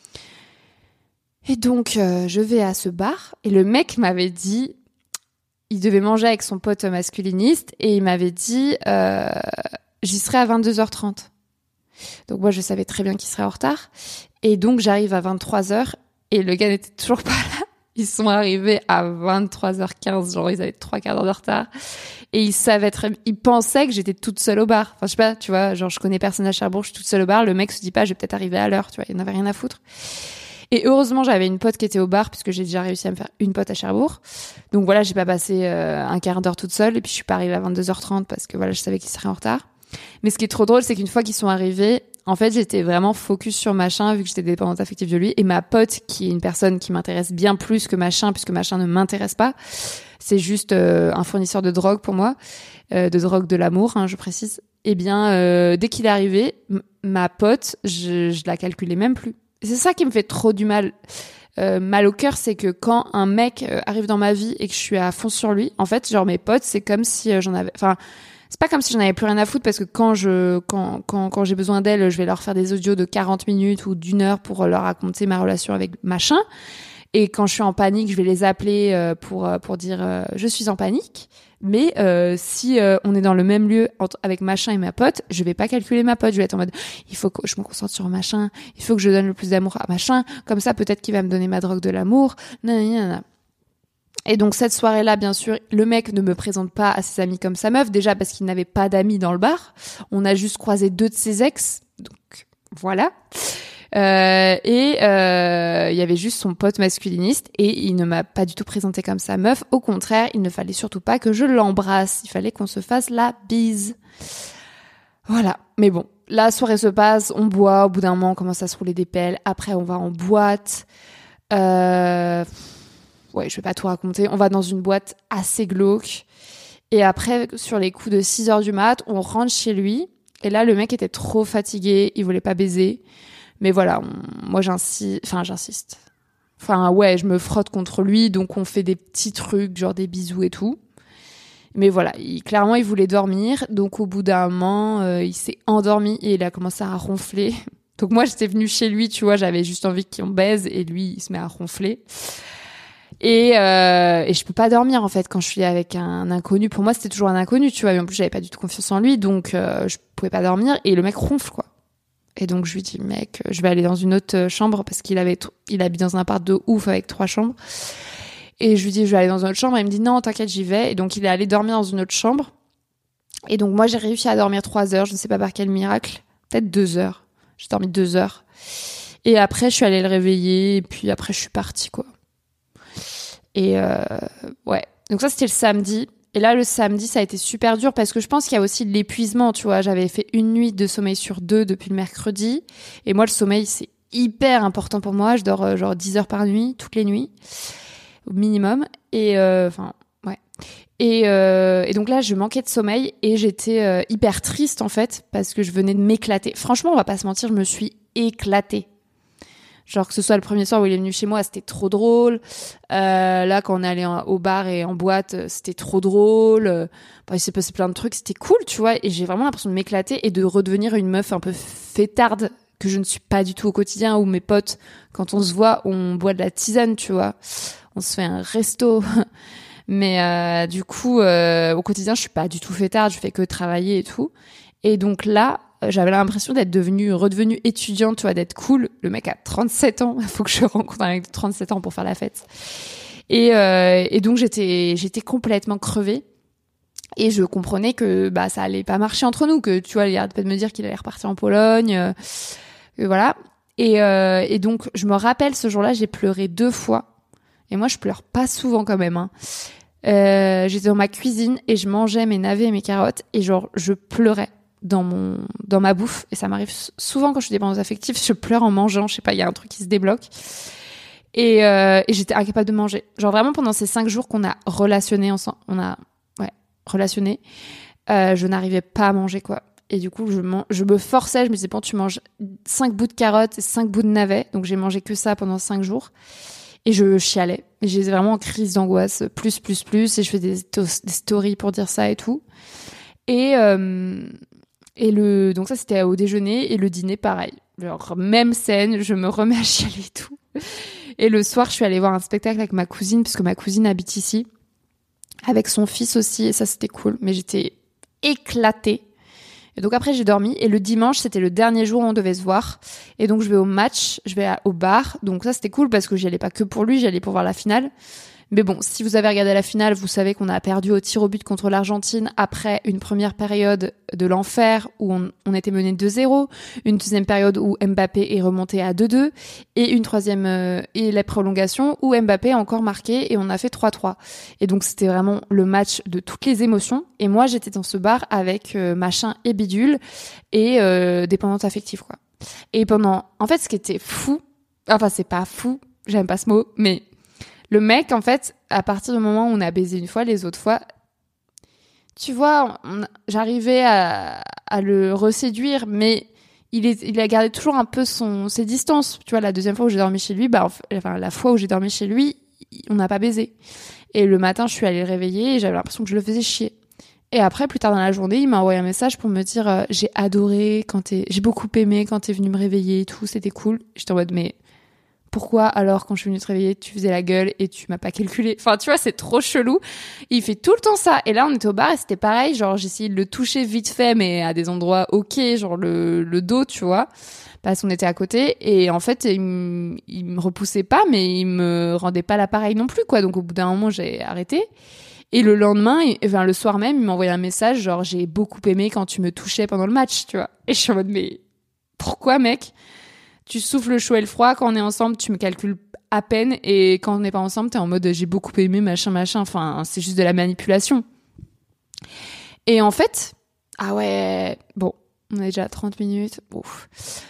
Et donc je vais à ce bar et le mec m'avait dit il devait manger avec son pote masculiniste et il m'avait dit j'y serai à 22h30. Donc moi je savais très bien qu'il serait en retard et donc j'arrive à 23h et le gars n'était toujours pas là. Ils sont arrivés à 23h15, genre ils avaient 3 quarts d'heure de retard et ils pensaient que j'étais toute seule au bar. Enfin je sais pas, tu vois, genre je connais personne à Cherbourg, je suis toute seule au bar, le mec se dit pas je vais peut-être arriver à l'heure, tu vois, il n'avait rien à foutre. Et heureusement, j'avais une pote qui était au bar puisque j'ai déjà réussi à me faire une pote à Cherbourg. Donc voilà, j'ai pas passé un quart d'heure toute seule et puis je suis pas arrivée à 22h30 parce que voilà, je savais qu'ils seraient en retard. Mais ce qui est trop drôle, c'est qu'une fois qu'ils sont arrivés, en fait, j'étais vraiment focus sur Machin vu que j'étais dépendante affective de lui. Et ma pote, qui est une personne qui m'intéresse bien plus que Machin puisque Machin ne m'intéresse pas, c'est juste un fournisseur de drogue pour moi, de drogue de l'amour, hein, je précise. Eh bien, dès qu'il est arrivé, ma pote, je la calculais même plus. C'est ça qui me fait trop du mal au cœur, c'est que quand un mec arrive dans ma vie et que je suis à fond sur lui, en fait, genre mes potes, c'est comme si c'est pas comme si j'en avais plus rien à foutre parce que quand j'ai besoin d'elles, je vais leur faire des audios de 40 minutes ou d'1 heure pour leur raconter ma relation avec Machin. Et quand je suis en panique, je vais les appeler pour dire je suis en panique. Mais si on est dans le même lieu avec Machin et ma pote, je vais pas calculer ma pote. Je vais être en mode il faut que je me concentre sur Machin, il faut que je donne le plus d'amour à Machin. Comme ça, peut-être qu'il va me donner ma drogue de l'amour. Nanana. Et donc cette soirée-là, bien sûr, le mec ne me présente pas à ses amis comme sa meuf, déjà parce qu'il n'avait pas d'amis dans le bar. On a juste croisé 2 de ses ex, donc voilà. Il y avait juste son pote masculiniste et il ne m'a pas du tout présenté comme sa meuf. Au contraire, il ne fallait surtout pas que je l'embrasse. Il fallait qu'on se fasse la bise. Voilà. Mais bon, la soirée se passe, on boit, au bout d'un moment, on commence à se rouler des pelles. Après, on va en boîte. Ouais, je vais pas tout raconter. On va dans une boîte assez glauque. Et après, sur les coups de 6h du mat, on rentre chez lui. Et là, le mec était trop fatigué, il voulait pas baiser. Mais voilà, moi j'insiste. Enfin ouais, je me frotte contre lui, donc on fait des petits trucs, genre des bisous et tout. Mais voilà, clairement il voulait dormir, donc au bout d'un moment, il s'est endormi et il a commencé à ronfler. Donc moi j'étais venue chez lui, tu vois, j'avais juste envie qu'on baise et lui il se met à ronfler. Et je peux pas dormir en fait quand je suis avec un inconnu. Pour moi c'était toujours un inconnu, tu vois. Et en plus j'avais pas du tout confiance en lui, donc je pouvais pas dormir. Et le mec ronfle quoi. Et donc je lui dis mec, je vais aller dans une autre chambre parce qu'il habite dans un appart de ouf avec 3 chambres. Et je lui dis je vais aller dans une autre chambre. Et il me dit non t'inquiète j'y vais. Et donc il est allé dormir dans une autre chambre. Et donc moi j'ai réussi à dormir 3 heures. Je ne sais pas par quel miracle, peut-être 2 heures. J'ai dormi 2 heures. Et après je suis allée le réveiller. Et puis après je suis partie quoi. Et ouais, donc ça c'était le samedi. Et là le samedi ça a été super dur parce que je pense qu'il y a aussi de l'épuisement, tu vois. J'avais fait 1 nuit de sommeil sur 2 depuis le mercredi. Et moi le sommeil c'est hyper important pour moi. Je dors genre 10 heures par nuit, toutes les nuits, au minimum. Et enfin ouais. Et donc là je manquais de sommeil et j'étais hyper triste en fait parce que je venais de m'éclater. Franchement on va pas se mentir, je me suis éclatée. Genre que ce soit le premier soir où il est venu chez moi, c'était trop drôle. Là, quand on est allé au bar et en boîte, c'était trop drôle. Il s'est passé plein de trucs, c'était cool, tu vois. Et j'ai vraiment l'impression de m'éclater et de redevenir une meuf un peu fêtarde que je ne suis pas du tout au quotidien. Où mes potes, quand on se voit, on boit de la tisane, tu vois. On se fait un resto. Mais du coup, au quotidien, je suis pas du tout fêtarde. Je fais que travailler et tout. Et donc là, j'avais l'impression d'être redevenue étudiante, tu vois, d'être cool. Le mec a 37 ans. Il faut que je rencontre un mec de 37 ans pour faire la fête. Et donc, j'étais complètement crevée. Et je comprenais que, ça allait pas marcher entre nous, que, tu vois, il arrête pas de me dire qu'il allait repartir en Pologne. Voilà. Et donc, je me rappelle, ce jour-là, j'ai pleuré 2 fois. Et moi, je pleure pas souvent quand même, hein. J'étais dans ma cuisine et je mangeais mes navets et mes carottes. Et genre, je pleurais dans ma bouffe, et ça m'arrive souvent quand je suis dépendante affective, je pleure en mangeant, je sais pas, il y a un truc qui se débloque, et j'étais incapable de manger, genre vraiment pendant ces 5 jours qu'on a relationné ensemble, je n'arrivais pas à manger quoi, et du coup je me forçais, je me disais bon tu manges 5 bouts de carottes et 5 bouts de navets, donc j'ai mangé que ça pendant 5 jours, et je chialais, et j'étais vraiment en crise d'angoisse, plus, et je fais des stories pour dire ça et tout, donc ça c'était au déjeuner, et le dîner pareil, genre même scène, je me remets à chialer et tout. Et le soir je suis allée voir un spectacle avec ma cousine, puisque ma cousine habite ici, avec son fils aussi, et ça c'était cool, mais j'étais éclatée. Et donc après j'ai dormi, et le dimanche c'était le dernier jour où on devait se voir, et donc je vais au match, au bar, donc ça c'était cool parce que j'y allais pas que pour lui, j'y allais pour voir la finale. Mais bon, si vous avez regardé la finale, vous savez qu'on a perdu au tir au but contre l'Argentine après une première période de l'enfer où on était mené 2-0, une deuxième période où Mbappé est remonté à 2-2, et une troisième et la prolongation où Mbappé a encore marqué et on a fait 3-3. Et donc c'était vraiment le match de toutes les émotions. Et moi j'étais dans ce bar avec machin et bidule et dépendante affective quoi. Et en fait ce qui était fou, enfin c'est pas fou, j'aime pas ce mot, mais le mec, en fait, à partir du moment où on a baisé une fois, les autres fois, tu vois, j'arrivais à le reséduire, mais il a gardé toujours un peu ses distances. Tu vois, la deuxième fois où j'ai dormi chez lui, la fois où j'ai dormi chez lui, on n'a pas baisé. Et le matin, je suis allée le réveiller et j'avais l'impression que je le faisais chier. Et après, plus tard dans la journée, il m'a envoyé un message pour me dire j'ai adoré j'ai beaucoup aimé quand t'es venu me réveiller et tout, c'était cool. J'étais en mode mais pourquoi alors quand je suis venue te réveiller tu faisais la gueule et tu m'as pas calculé, enfin tu vois c'est trop chelou. Il fait tout le temps ça, et là on était au bar et c'était pareil, genre j'essayais de le toucher vite fait mais à des endroits ok, genre le dos tu vois, parce qu'on était à côté, et en fait il me repoussait pas mais il me rendait pas l'appareil non plus quoi, donc au bout d'un moment j'ai arrêté. Et le lendemain, le soir même, il m'a envoyé un message genre j'ai beaucoup aimé quand tu me touchais pendant le match, tu vois. Et je suis en mode mais pourquoi mec? Tu souffles le chaud et le froid, quand on est ensemble, tu me calcules à peine, et quand on n'est pas ensemble, t'es en mode j'ai beaucoup aimé, machin, enfin, c'est juste de la manipulation. Et en fait, ah ouais, bon, On est déjà à 30 minutes. Ouf.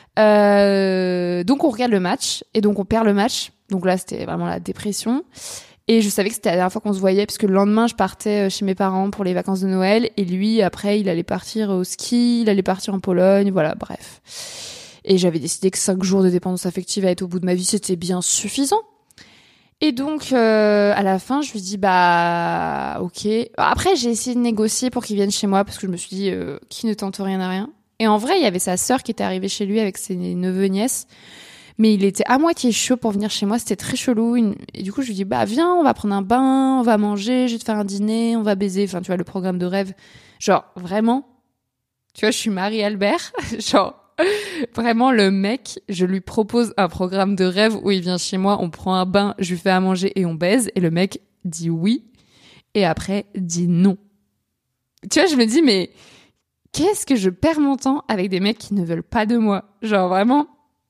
Donc, on regarde le match. Et donc, on perd le match. Donc là, c'était vraiment la dépression. Et je savais que c'était la dernière fois qu'on se voyait, parce que le lendemain, je partais chez mes parents pour les vacances de Noël. Et lui, après, il allait partir au ski, il allait partir en Pologne, voilà, bref. Et j'avais décidé que 5 jours de dépendance affective à être au bout de ma vie, c'était bien suffisant. Et donc, à la fin, je lui dis, ok. Après, j'ai essayé de négocier pour qu'il vienne chez moi, parce que je me suis dit, qui ne tente rien à rien. Et en vrai, il y avait sa sœur qui était arrivée chez lui avec ses neveux-nièces. Mais il était à moitié chaud pour venir chez moi, c'était très chelou. Et du coup, je lui dis, viens, on va prendre un bain, on va manger, je vais te faire un dîner, on va baiser. Enfin, tu vois, le programme de rêve. Genre, vraiment, tu vois, je suis Marie-Albert. Genre, vraiment, le mec, je lui propose un programme de rêve où il vient chez moi, on prend un bain, je lui fais à manger et on baise. Et le mec dit oui. Et après, dit non. Tu vois, je me dis, mais qu'est-ce que je perds mon temps avec des mecs qui ne veulent pas de moi? Genre, vraiment...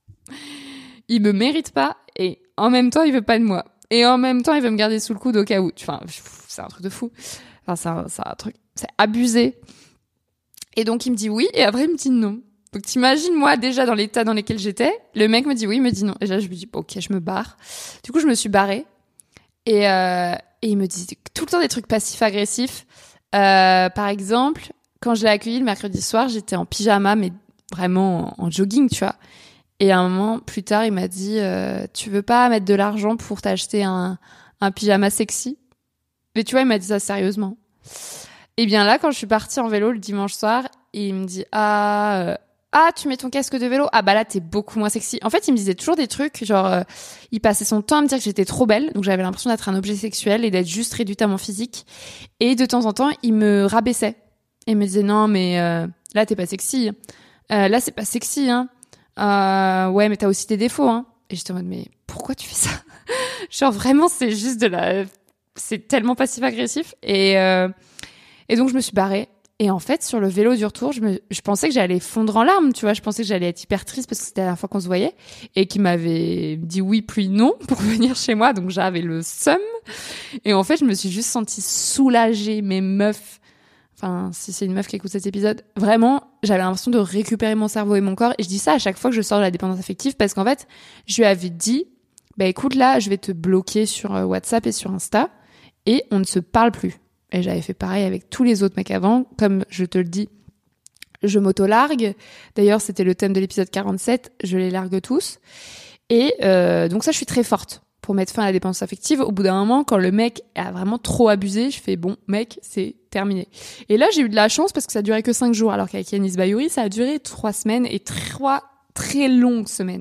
Il me mérite pas et en même temps il veut pas de moi et en même temps il veut me garder sous le coude au cas où. Enfin, c'est un truc de fou. Enfin, c'est un truc, c'est abusé. Et donc il me dit oui et après il me dit non. Donc t'imagines moi déjà dans l'état dans lequel j'étais, le mec me dit oui, il me dit non. Et là je me dis ok, je me barre. Du coup je me suis barrée et il me dit tout le temps des trucs passifs-agressifs. Par exemple, quand je l'ai accueilli le mercredi soir, j'étais en pyjama mais vraiment en jogging, tu vois. Et à un moment, plus tard, il m'a dit tu veux pas mettre de l'argent pour t'acheter un pyjama sexy? Mais tu vois, il m'a dit ça sérieusement. Et bien là, quand je suis partie en vélo le dimanche soir, il me dit tu mets ton casque de vélo? Là, t'es beaucoup moins sexy. En fait, il me disait toujours des trucs, genre, il passait son temps à me dire que j'étais trop belle, donc j'avais l'impression d'être un objet sexuel et d'être juste réduite à mon physique. Et de temps en temps, il me rabaissait. Et il me disait non, mais là, t'es pas sexy. Là, c'est pas sexy, hein. Ouais, mais t'as aussi des défauts, hein. Et j'étais en mode, mais pourquoi tu fais ça? Genre, vraiment, c'est juste c'est tellement passif-agressif. Et donc, je me suis barrée. Et en fait, sur le vélo du retour, je pensais que j'allais fondre en larmes, tu vois. Je pensais que j'allais être hyper triste parce que c'était la dernière fois qu'on se voyait. Et qu'il m'avait dit oui, puis non pour venir chez moi. Donc, j'avais le seum. Et en fait, je me suis juste sentie soulagée, mes meufs. Enfin, si c'est une meuf qui écoute cet épisode, vraiment, j'avais l'impression de récupérer mon cerveau et mon corps. Et je dis ça à chaque fois que je sors de la dépendance affective parce qu'en fait, je lui avais dit, écoute, là, je vais te bloquer sur WhatsApp et sur Insta et on ne se parle plus. Et j'avais fait pareil avec tous les autres mecs avant. Comme je te le dis, je m'auto-largue. D'ailleurs, c'était le thème de l'épisode 47. Je les largue tous. Et donc ça, je suis très forte pour mettre fin à la dépendance affective. Au bout d'un moment, quand le mec a vraiment trop abusé, je fais bon, mec, c'est terminé. Et là, j'ai eu de la chance parce que ça a duré que 5 jours, alors qu'avec Yanis Bayouri, ça a duré 3 semaines et 3 très longues semaines.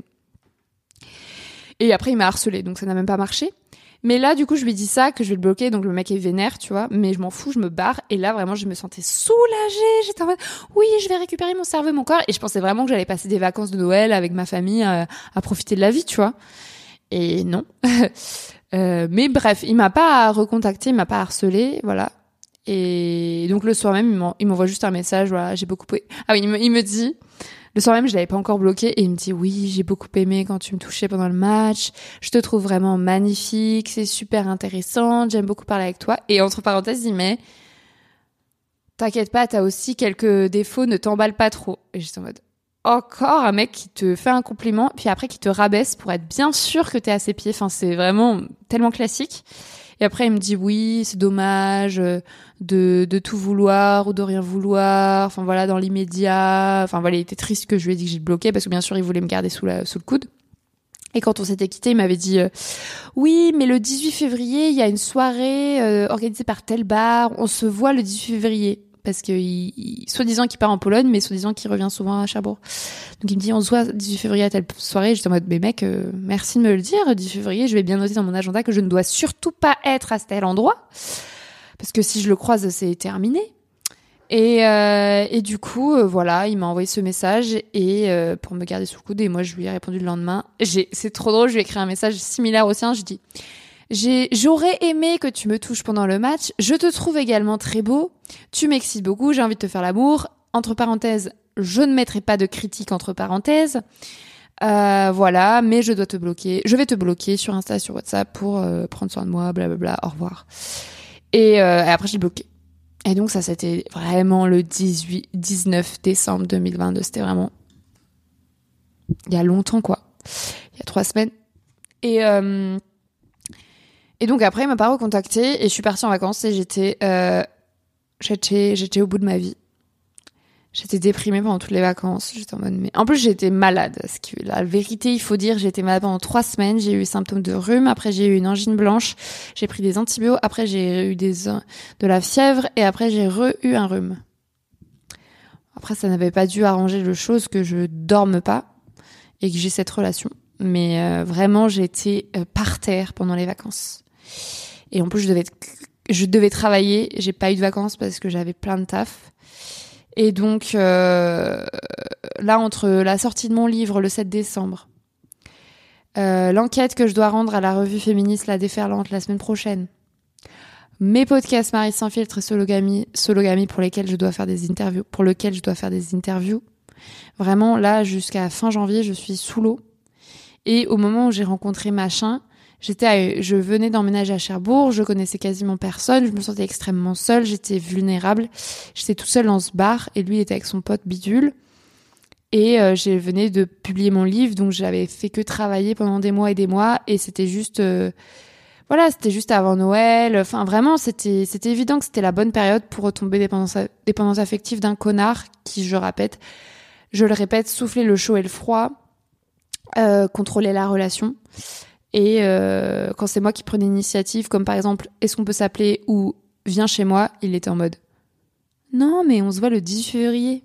Et après, il m'a harcelée, donc ça n'a même pas marché. Mais là, du coup, je lui ai dit ça, que je vais le bloquer, donc le mec est vénère, tu vois, mais je m'en fous, je me barre. Et là, vraiment, je me sentais soulagée. J'étais en mode, oui, je vais récupérer mon cerveau et mon corps. Et je pensais vraiment que j'allais passer des vacances de Noël avec ma famille à profiter de la vie, tu vois. Et non. Mais bref, il m'a pas recontacté, il m'a pas harcelé, voilà. Et donc le soir même, il m'envoie juste un message, voilà, j'ai beaucoup aimé. Ah oui, il me dit, le soir même, je l'avais pas encore bloqué, et il me dit, oui, j'ai beaucoup aimé quand tu me touchais pendant le match, je te trouve vraiment magnifique, c'est super intéressant, j'aime beaucoup parler avec toi. Et entre parenthèses, il met, t'inquiète pas, t'as aussi quelques défauts, ne t'emballe pas trop. Et j'étais en mode, encore un mec qui te fait un compliment, puis après qui te rabaisse pour être bien sûr que t'es à ses pieds. Enfin, c'est vraiment tellement classique. Et après, il me dit oui, c'est dommage de tout vouloir ou de rien vouloir. Enfin voilà, dans l'immédiat. Enfin voilà, il était triste que je lui ai dit que j'ai bloqué parce que bien sûr, il voulait me garder sous le coude. Et quand on s'était quitté, il m'avait dit oui, mais le 18 février, il y a une soirée organisée par tel bar. On se voit le 18 février. Parce que soi-disant qu'il part en Pologne, mais soi-disant qu'il revient souvent à Cherbourg. Donc il me dit, on se voit 18 février à telle soirée. J'étais en mode, mais mec, merci de me le dire. 18 février, je vais bien noter dans mon agenda que je ne dois surtout pas être à tel endroit. Parce que si je le croise, c'est terminé. Et du coup, voilà, il m'a envoyé ce message et pour me garder sous le coude. Et moi, je lui ai répondu le lendemain. C'est trop drôle, je lui ai écrit un message similaire au sien. Je dis... J'aurais aimé que tu me touches pendant le match. Je te trouve également très beau. Tu m'excites beaucoup. J'ai envie de te faire l'amour. Entre parenthèses, je ne mettrai pas de critique entre parenthèses. Voilà, mais je dois te bloquer. Je vais te bloquer sur Insta, sur WhatsApp pour prendre soin de moi, blablabla. Au revoir. Et après, j'ai bloqué. Et donc ça, c'était vraiment le 19 décembre 2022. C'était vraiment il y a longtemps, quoi. Il y a 3 semaines. Et donc après, il m'a pas recontacté et je suis partie en vacances et j'étais au bout de ma vie. J'étais déprimée pendant toutes les vacances. J'étais en mode, mais en plus j'étais malade. Parce que la vérité, il faut dire, j'étais malade pendant 3 semaines. J'ai eu des symptômes de rhume. Après, j'ai eu une angine blanche. J'ai pris des antibiotiques. Après, j'ai eu de la fièvre. Et après, j'ai eu un rhume. Après, ça n'avait pas dû arranger le chose que je dorme pas et que j'ai cette relation. Mais vraiment, j'étais par terre pendant les vacances. Et en plus, je devais travailler. J'ai pas eu de vacances parce que j'avais plein de taf. Et donc, là, entre la sortie de mon livre le 7 décembre, l'enquête que je dois rendre à la revue féministe La Déferlante la semaine prochaine, mes podcasts Marie sans filtre et Sologamy pour lequel je dois faire des interviews, vraiment, là, jusqu'à fin janvier, je suis sous l'eau. Et au moment où j'ai rencontré Machin, je venais d'emménager à Cherbourg, je connaissais quasiment personne, je me sentais extrêmement seule, j'étais vulnérable, j'étais toute seule dans ce bar et lui il était avec son pote Bidule et je venais de publier mon livre, donc j'avais fait que travailler pendant des mois et c'était juste c'était juste avant Noël, enfin vraiment c'était évident que c'était la bonne période pour retomber dépendance affective d'un connard qui, je le répète, soufflait le chaud et le froid, contrôlait la relation. Et quand c'est moi qui prenais l'initiative, comme par exemple, est-ce qu'on peut s'appeler ou viens chez moi, il était en mode non, mais on se voit le 18 février.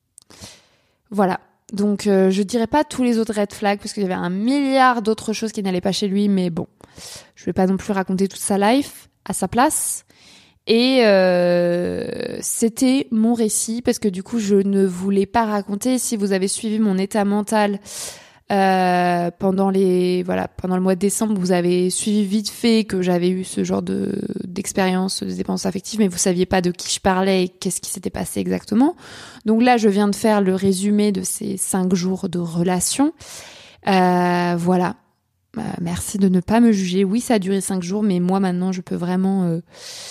Voilà. Donc, je dirais pas tous les autres red flags parce qu'il y avait 1 milliard d'autres choses qui n'allaient pas chez lui, mais bon, je vais pas non plus raconter toute sa life à sa place. Et c'était mon récit parce que du coup, je ne voulais pas raconter. Si vous avez suivi mon état mental pendant le mois de décembre, vous avez suivi vite fait que j'avais eu ce genre d'expérience de dépendance affective, mais vous saviez pas de qui je parlais et qu'est-ce qui s'était passé exactement. Donc là, je viens de faire le résumé de ces 5 jours de relation. Voilà. Merci de ne pas me juger. Oui, ça a duré 5 jours, mais moi maintenant, je peux vraiment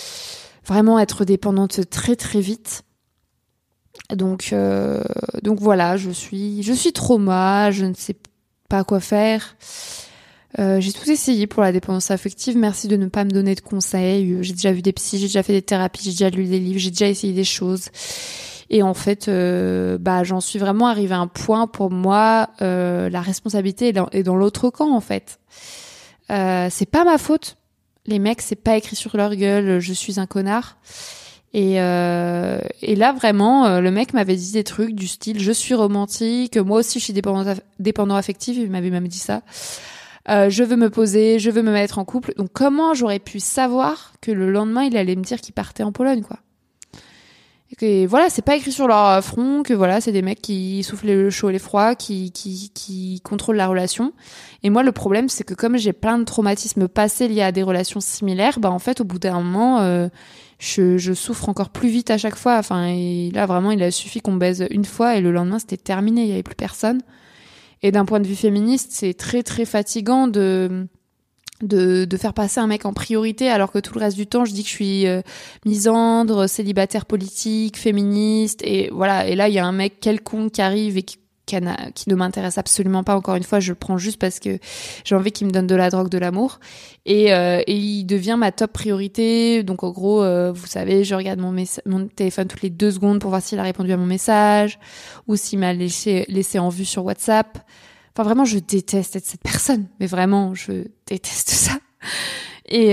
être dépendante très très vite. Donc voilà, je suis trauma, je ne sais pas quoi faire. J'ai tout essayé pour la dépendance affective. Merci de ne pas me donner de conseils. J'ai déjà vu des psys, j'ai déjà fait des thérapies, j'ai déjà lu des livres, j'ai déjà essayé des choses. Et en fait, j'en suis vraiment arrivée à un point pour moi, la responsabilité est dans l'autre camp en fait. C'est pas ma faute. Les mecs, c'est pas écrit sur leur gueule, je suis un connard. Et là vraiment, le mec m'avait dit des trucs du style je suis romantique, moi aussi je suis dépendant affectif, il m'avait même dit ça. Je veux me poser, je veux me mettre en couple. Donc comment j'aurais pu savoir que le lendemain il allait me dire qu'il partait en Pologne, quoi. Et voilà, c'est pas écrit sur leur front que voilà, c'est des mecs qui soufflent le chaud et le froid, qui contrôlent la relation. Et moi, le problème, c'est que comme j'ai plein de traumatismes passés liés à des relations similaires, en fait, au bout d'un moment, je souffre encore plus vite à chaque fois. Enfin, et là, vraiment, il a suffi qu'on baise une fois et le lendemain, c'était terminé, il y avait plus personne. Et d'un point de vue féministe, c'est très, très fatigant de faire passer un mec en priorité alors que tout le reste du temps je dis que je suis misandre, célibataire politique, féministe et voilà, et là il y a un mec quelconque qui arrive et qui ne m'intéresse absolument pas, encore une fois je le prends juste parce que j'ai envie qu'il me donne de la drogue, de l'amour et il devient ma top priorité. Donc en gros vous savez, je regarde mon téléphone toutes les 2 secondes pour voir s'il a répondu à mon message ou s'il m'a laissé en vue sur WhatsApp. Enfin, vraiment, je déteste être cette personne. Mais vraiment, je déteste ça. Et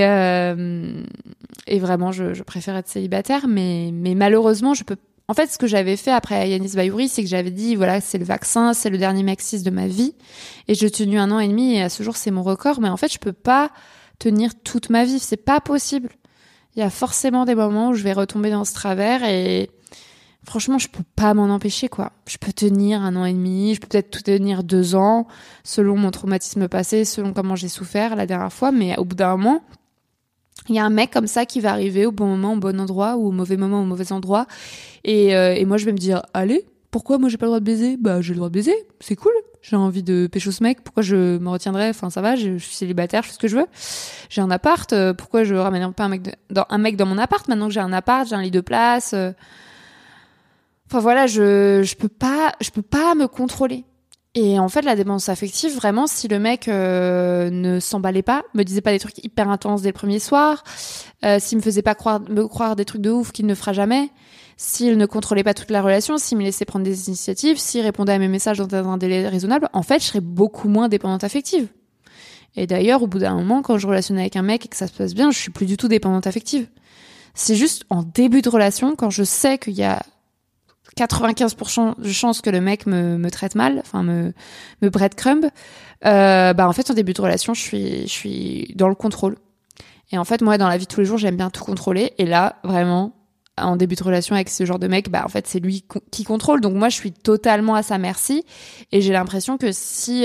vraiment, je préfère être célibataire. Mais malheureusement, je peux... En fait, ce que j'avais fait après Yanis Bayouri, c'est que j'avais dit, voilà, c'est le vaccin, c'est le dernier Maxis de ma vie. Et j'ai tenu 1 an et demi et à ce jour, c'est mon record. Mais en fait, je peux pas tenir toute ma vie. C'est pas possible. Il y a forcément des moments où je vais retomber dans ce travers et... Franchement, je peux pas m'en empêcher, quoi. Je peux tenir 1 an et demi, je peux peut-être tenir 2 ans, selon mon traumatisme passé, selon comment j'ai souffert la dernière fois, mais au bout d'un moment, il y a un mec comme ça qui va arriver au bon moment, au bon endroit, ou au mauvais moment, au mauvais endroit, et moi je vais me dire, allez, pourquoi moi j'ai pas le droit de baiser ? J'ai le droit de baiser, c'est cool, J'ai envie de pécho ce mec, pourquoi je me retiendrais? Enfin, ça va, je suis célibataire, je fais ce que je veux. J'ai un appart, pourquoi je ramène pas un mec dans mon appart maintenant que j'ai un appart, j'ai un lit de place. Enfin voilà, je peux pas me contrôler. Et en fait, la dépendance affective, vraiment, si le mec ne s'emballait pas, me disait pas des trucs hyper intenses dès le premier soir, s'il me faisait pas me croire des trucs de ouf qu'il ne fera jamais, s'il ne contrôlait pas toute la relation, s'il me laissait prendre des initiatives, s'il répondait à mes messages dans un délai raisonnable, en fait, je serais beaucoup moins dépendante affective. Et d'ailleurs, au bout d'un moment, quand je relationne avec un mec et que ça se passe bien, je suis plus du tout dépendante affective. C'est juste en début de relation, quand je sais qu'il y a 95% de chances que le mec me traite mal, enfin me breadcrumb, en fait, en début de relation, je suis dans le contrôle. Et en fait, moi, dans la vie de tous les jours, j'aime bien tout contrôler. Et là, vraiment, en début de relation avec ce genre de mec, en fait, c'est lui qui contrôle. Donc moi, je suis totalement à sa merci. Et j'ai l'impression que si,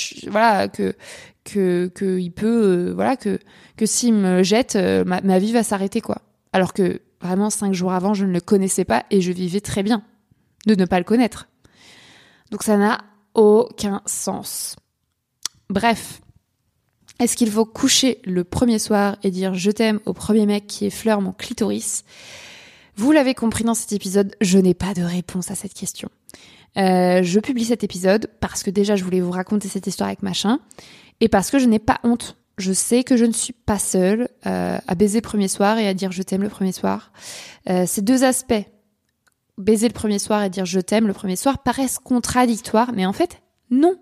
que il peut, que s'il me jette, ma vie va s'arrêter, quoi. Alors que vraiment, 5 jours avant, je ne le connaissais pas et je vivais très bien de ne pas le connaître. Donc ça n'a aucun sens. Bref. Est-ce qu'il faut coucher le premier soir et dire je t'aime au premier mec qui effleure mon clitoris? Vous l'avez compris dans cet épisode, je n'ai pas de réponse à cette question. Je publie cet épisode parce que déjà je voulais vous raconter cette histoire avec machin et parce que je n'ai pas honte. Je sais que je ne suis pas seule à baiser le premier soir et à dire je t'aime le premier soir. Ces deux aspects, baiser le premier soir et dire je t'aime le premier soir, paraissent contradictoires, mais en fait, non.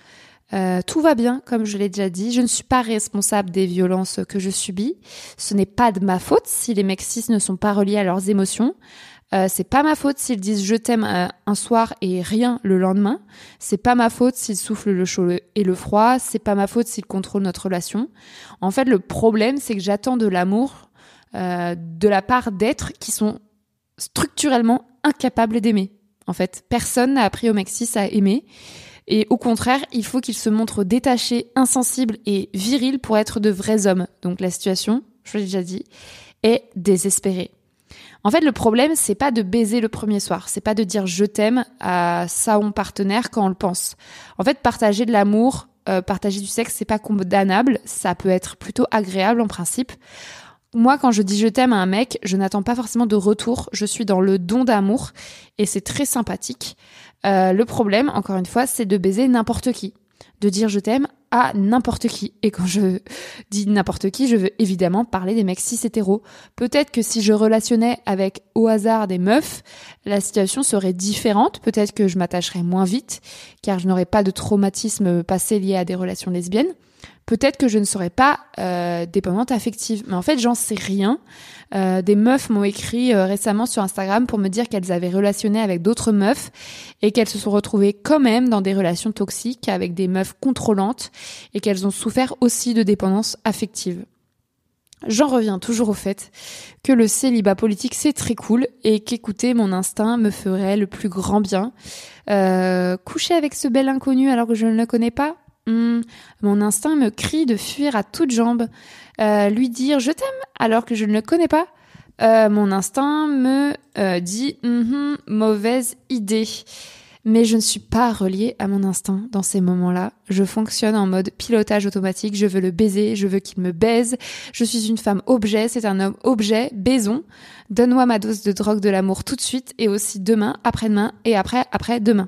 Tout va bien, comme je l'ai déjà dit. Je ne suis pas responsable des violences que je subis. Ce n'est pas de ma faute si les mecs cis ne sont pas reliés à leurs émotions. C'est pas ma faute s'ils disent je t'aime un soir et rien le lendemain. C'est pas ma faute s'ils soufflent le chaud et le froid. C'est pas ma faute s'ils contrôlent notre relation. En fait, le problème, c'est que j'attends de l'amour de la part d'êtres qui sont structurellement incapables d'aimer. En fait, personne n'a appris aux mecs cis à aimer. Et au contraire, il faut qu'ils se montrent détachés, insensibles et virils pour être de vrais hommes. Donc la situation, je l'ai déjà dit, est désespérée. En fait, le problème, c'est pas de baiser le premier soir. C'est pas de dire je t'aime à son partenaire quand on le pense. En fait, partager de l'amour, partager du sexe, c'est pas condamnable. Ça peut être plutôt agréable en principe. Moi, quand je dis je t'aime à un mec, je n'attends pas forcément de retour. Je suis dans le don d'amour et c'est très sympathique. Le problème, encore une fois, c'est de baiser n'importe qui. De dire je t'aime à n'importe qui. Et quand je dis n'importe qui, je veux évidemment parler des mecs cis hétéros. Peut-être que si je relationnais avec au hasard des meufs, la situation serait différente. Peut-être que je m'attacherais moins vite, car je n'aurais pas de traumatisme passé lié à des relations lesbiennes. Peut-être que je ne serais pas dépendante affective. Mais en fait, j'en sais rien. Des meufs m'ont écrit récemment sur Instagram pour me dire qu'elles avaient relationné avec d'autres meufs et qu'elles se sont retrouvées quand même dans des relations toxiques avec des meufs contrôlantes et qu'elles ont souffert aussi de dépendance affective. J'en reviens toujours au fait que le célibat politique c'est très cool et qu'écouter mon instinct me ferait le plus grand bien. Coucher avec ce bel inconnu alors que je ne le connais pas, mon instinct me crie de fuir à toutes jambes. Lui dire je t'aime alors que je ne le connais pas, mon instinct me dit mauvaise idée. Mais je ne suis pas reliée à mon instinct dans ces moments-là. Je fonctionne en mode pilotage automatique. Je veux le baiser, je veux qu'il me baise. Je suis une femme objet, c'est un homme objet. Baisons. Donne-moi ma dose de drogue de l'amour tout de suite et aussi demain, après-demain et après-demain.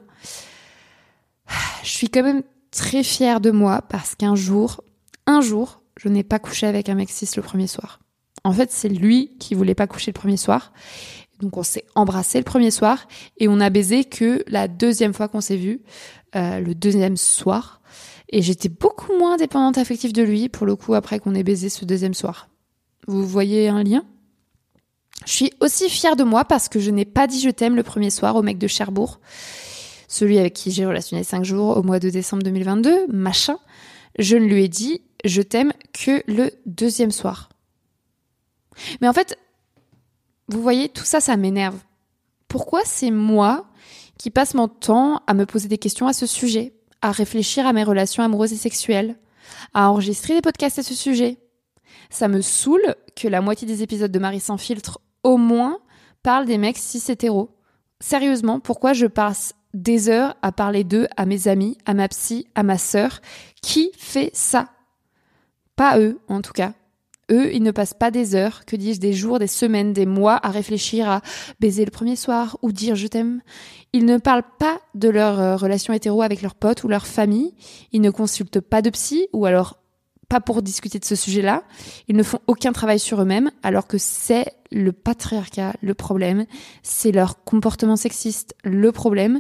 Je suis quand même très fière de moi parce qu'un jour, je n'ai pas couché avec un mec cis le premier soir. En fait, c'est lui qui voulait pas coucher le premier soir. Donc on s'est embrassé le premier soir et on a baisé que la deuxième fois qu'on s'est vu, le deuxième soir. Et j'étais beaucoup moins dépendante affective de lui, pour le coup, après qu'on ait baisé ce deuxième soir. Vous voyez un lien ? Je suis aussi fière de moi parce que je n'ai pas dit je t'aime le premier soir au mec de Cherbourg, celui avec qui j'ai relationné 5 jours au mois de décembre 2022, machin. Je ne lui ai dit je t'aime que le deuxième soir. Mais en fait, vous voyez, tout ça, ça m'énerve. Pourquoi c'est moi qui passe mon temps à me poser des questions à ce sujet, à réfléchir à mes relations amoureuses et sexuelles, à enregistrer des podcasts à ce sujet? Ça me saoule que la moitié des épisodes de Marie sans filtre, au moins, parlent des mecs cis hétéros. Sérieusement, pourquoi je passe des heures à parler d'eux à mes amis, à ma psy, à ma sœur. Qui fait ça ? Pas eux, en tout cas. Eux, ils ne passent pas des heures, que dis-je, des jours, des semaines, des mois à réfléchir à baiser le premier soir ou dire je t'aime. Ils ne parlent pas de leur relation hétéro avec leurs potes ou leur famille. Ils ne consultent pas de psy ou alors pas pour discuter de ce sujet-là. Ils ne font aucun travail sur eux-mêmes alors que c'est le patriarcat le problème. C'est leur comportement sexiste le problème.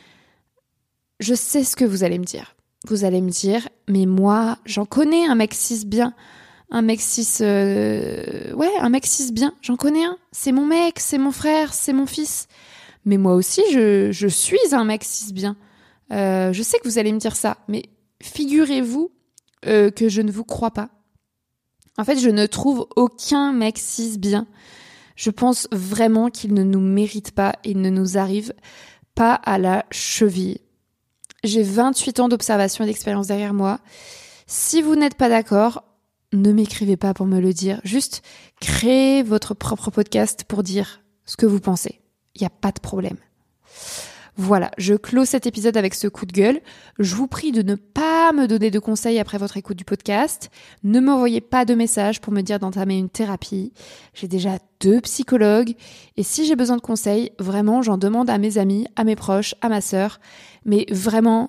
Je sais ce que vous allez me dire. Vous allez me dire, mais moi, j'en connais un mec cis bien. Un mec cis bien, j'en connais un. C'est mon mec, c'est mon frère, c'est mon fils. Mais moi aussi, je suis un mec cis bien. Je sais que vous allez me dire ça, mais figurez-vous que je ne vous crois pas. En fait, je ne trouve aucun mec cis bien. Je pense vraiment qu'il ne nous mérite pas, il ne nous arrive pas à la cheville. J'ai 28 ans d'observation et d'expérience derrière moi. Si vous n'êtes pas d'accord, ne m'écrivez pas pour me le dire. Juste créez votre propre podcast pour dire ce que vous pensez. Il n'y a pas de problème. Voilà, je clôt cet épisode avec ce coup de gueule. Je vous prie de ne pas me donner de conseils après votre écoute du podcast. Ne m'envoyez pas de messages pour me dire d'entamer une thérapie. J'ai déjà 2 psychologues. Et si j'ai besoin de conseils, vraiment, j'en demande à mes amis, à mes proches, à ma sœur. Mais vraiment,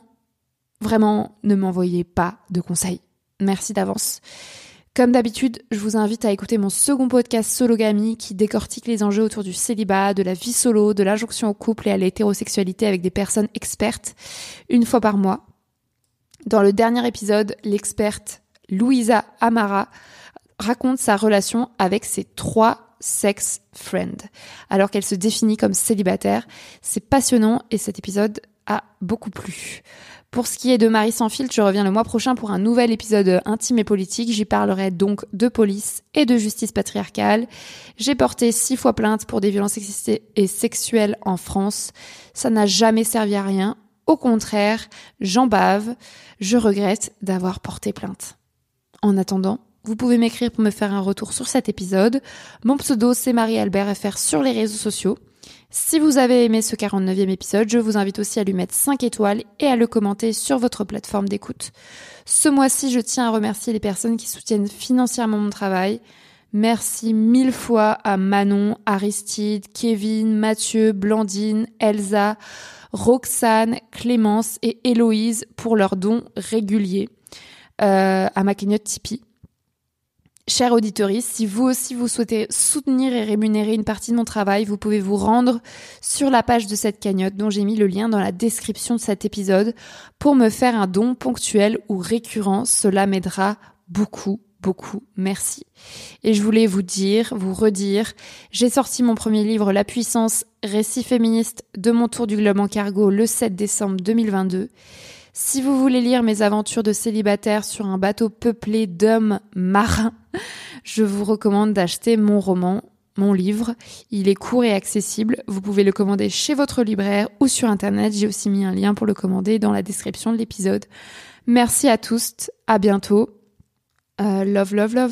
ne m'envoyez pas de conseils. Merci d'avance. Comme d'habitude, je vous invite à écouter mon second podcast Sologamie qui décortique les enjeux autour du célibat, de la vie solo, de l'injonction au couple et à l'hétérosexualité avec des personnes expertes, une fois par mois. Dans le dernier épisode, l'experte Louisa Amara raconte sa relation avec ses 3 sex friends, alors qu'elle se définit comme célibataire. C'est passionnant et cet épisode a beaucoup plu. Pour ce qui est de Marie sans filtre, je reviens le mois prochain pour un nouvel épisode intime et politique. J'y parlerai donc de police et de justice patriarcale. J'ai porté 6 fois plainte pour des violences sexistes et sexuelles en France. Ça n'a jamais servi à rien. Au contraire, j'en bave. Je regrette d'avoir porté plainte. En attendant, vous pouvez m'écrire pour me faire un retour sur cet épisode. Mon pseudo, c'est Marie Albert FR sur les réseaux sociaux. Si vous avez aimé ce 49e épisode, je vous invite aussi à lui mettre 5 étoiles et à le commenter sur votre plateforme d'écoute. Ce mois-ci, je tiens à remercier les personnes qui soutiennent financièrement mon travail. Merci 1000 fois à Manon, Aristide, Kevin, Mathieu, Blandine, Elsa, Roxane, Clémence et Héloïse pour leurs dons réguliers à ma cagnotte Tipeee. Chère auditrice, si vous aussi vous souhaitez soutenir et rémunérer une partie de mon travail, vous pouvez vous rendre sur la page de cette cagnotte dont j'ai mis le lien dans la description de cet épisode pour me faire un don ponctuel ou récurrent. Cela m'aidera beaucoup. Merci. Et je voulais vous redire, j'ai sorti mon premier livre La Puissance, récit féministe de mon tour du globe en cargo le 7 décembre 2022. Si vous voulez lire mes aventures de célibataire sur un bateau peuplé d'hommes marins, je vous recommande d'acheter mon roman, mon livre. Il est court et accessible. Vous pouvez le commander chez votre libraire ou sur Internet. J'ai aussi mis un lien pour le commander dans la description de l'épisode. Merci à tous. À bientôt. Love, love, love.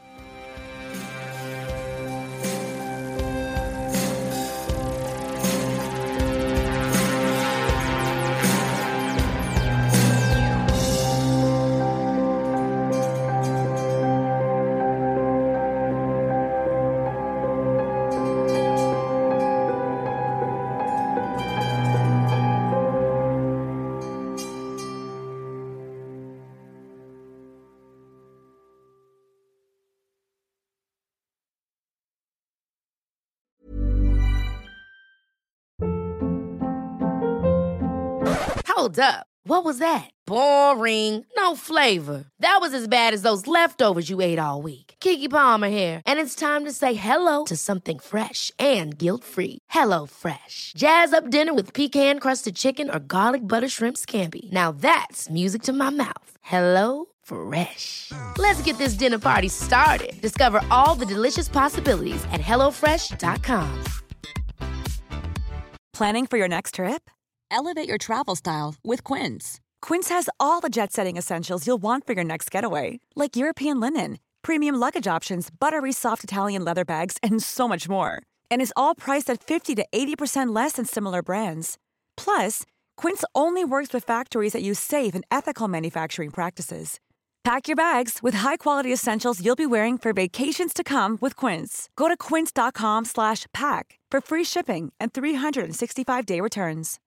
Hold up. What was that? Boring. No flavor. That was as bad as those leftovers you ate all week. Keke Palmer here. And it's time to say hello to something fresh and guilt-free. Hello Fresh. Jazz up dinner with pecan-crusted chicken or garlic butter shrimp scampi. Now that's music to my mouth. Hello Fresh. Let's get this dinner party started. Discover all the delicious possibilities at HelloFresh.com. Planning for your next trip? Elevate your travel style with Quince. Quince has all the jet-setting essentials you'll want for your next getaway, like European linen, premium luggage options, buttery soft Italian leather bags, and so much more. And is all priced at 50 to 80% less than similar brands. Plus, Quince only works with factories that use safe and ethical manufacturing practices. Pack your bags with high-quality essentials you'll be wearing for vacations to come with Quince. Go to quince.com/pack for free shipping and 365-day returns.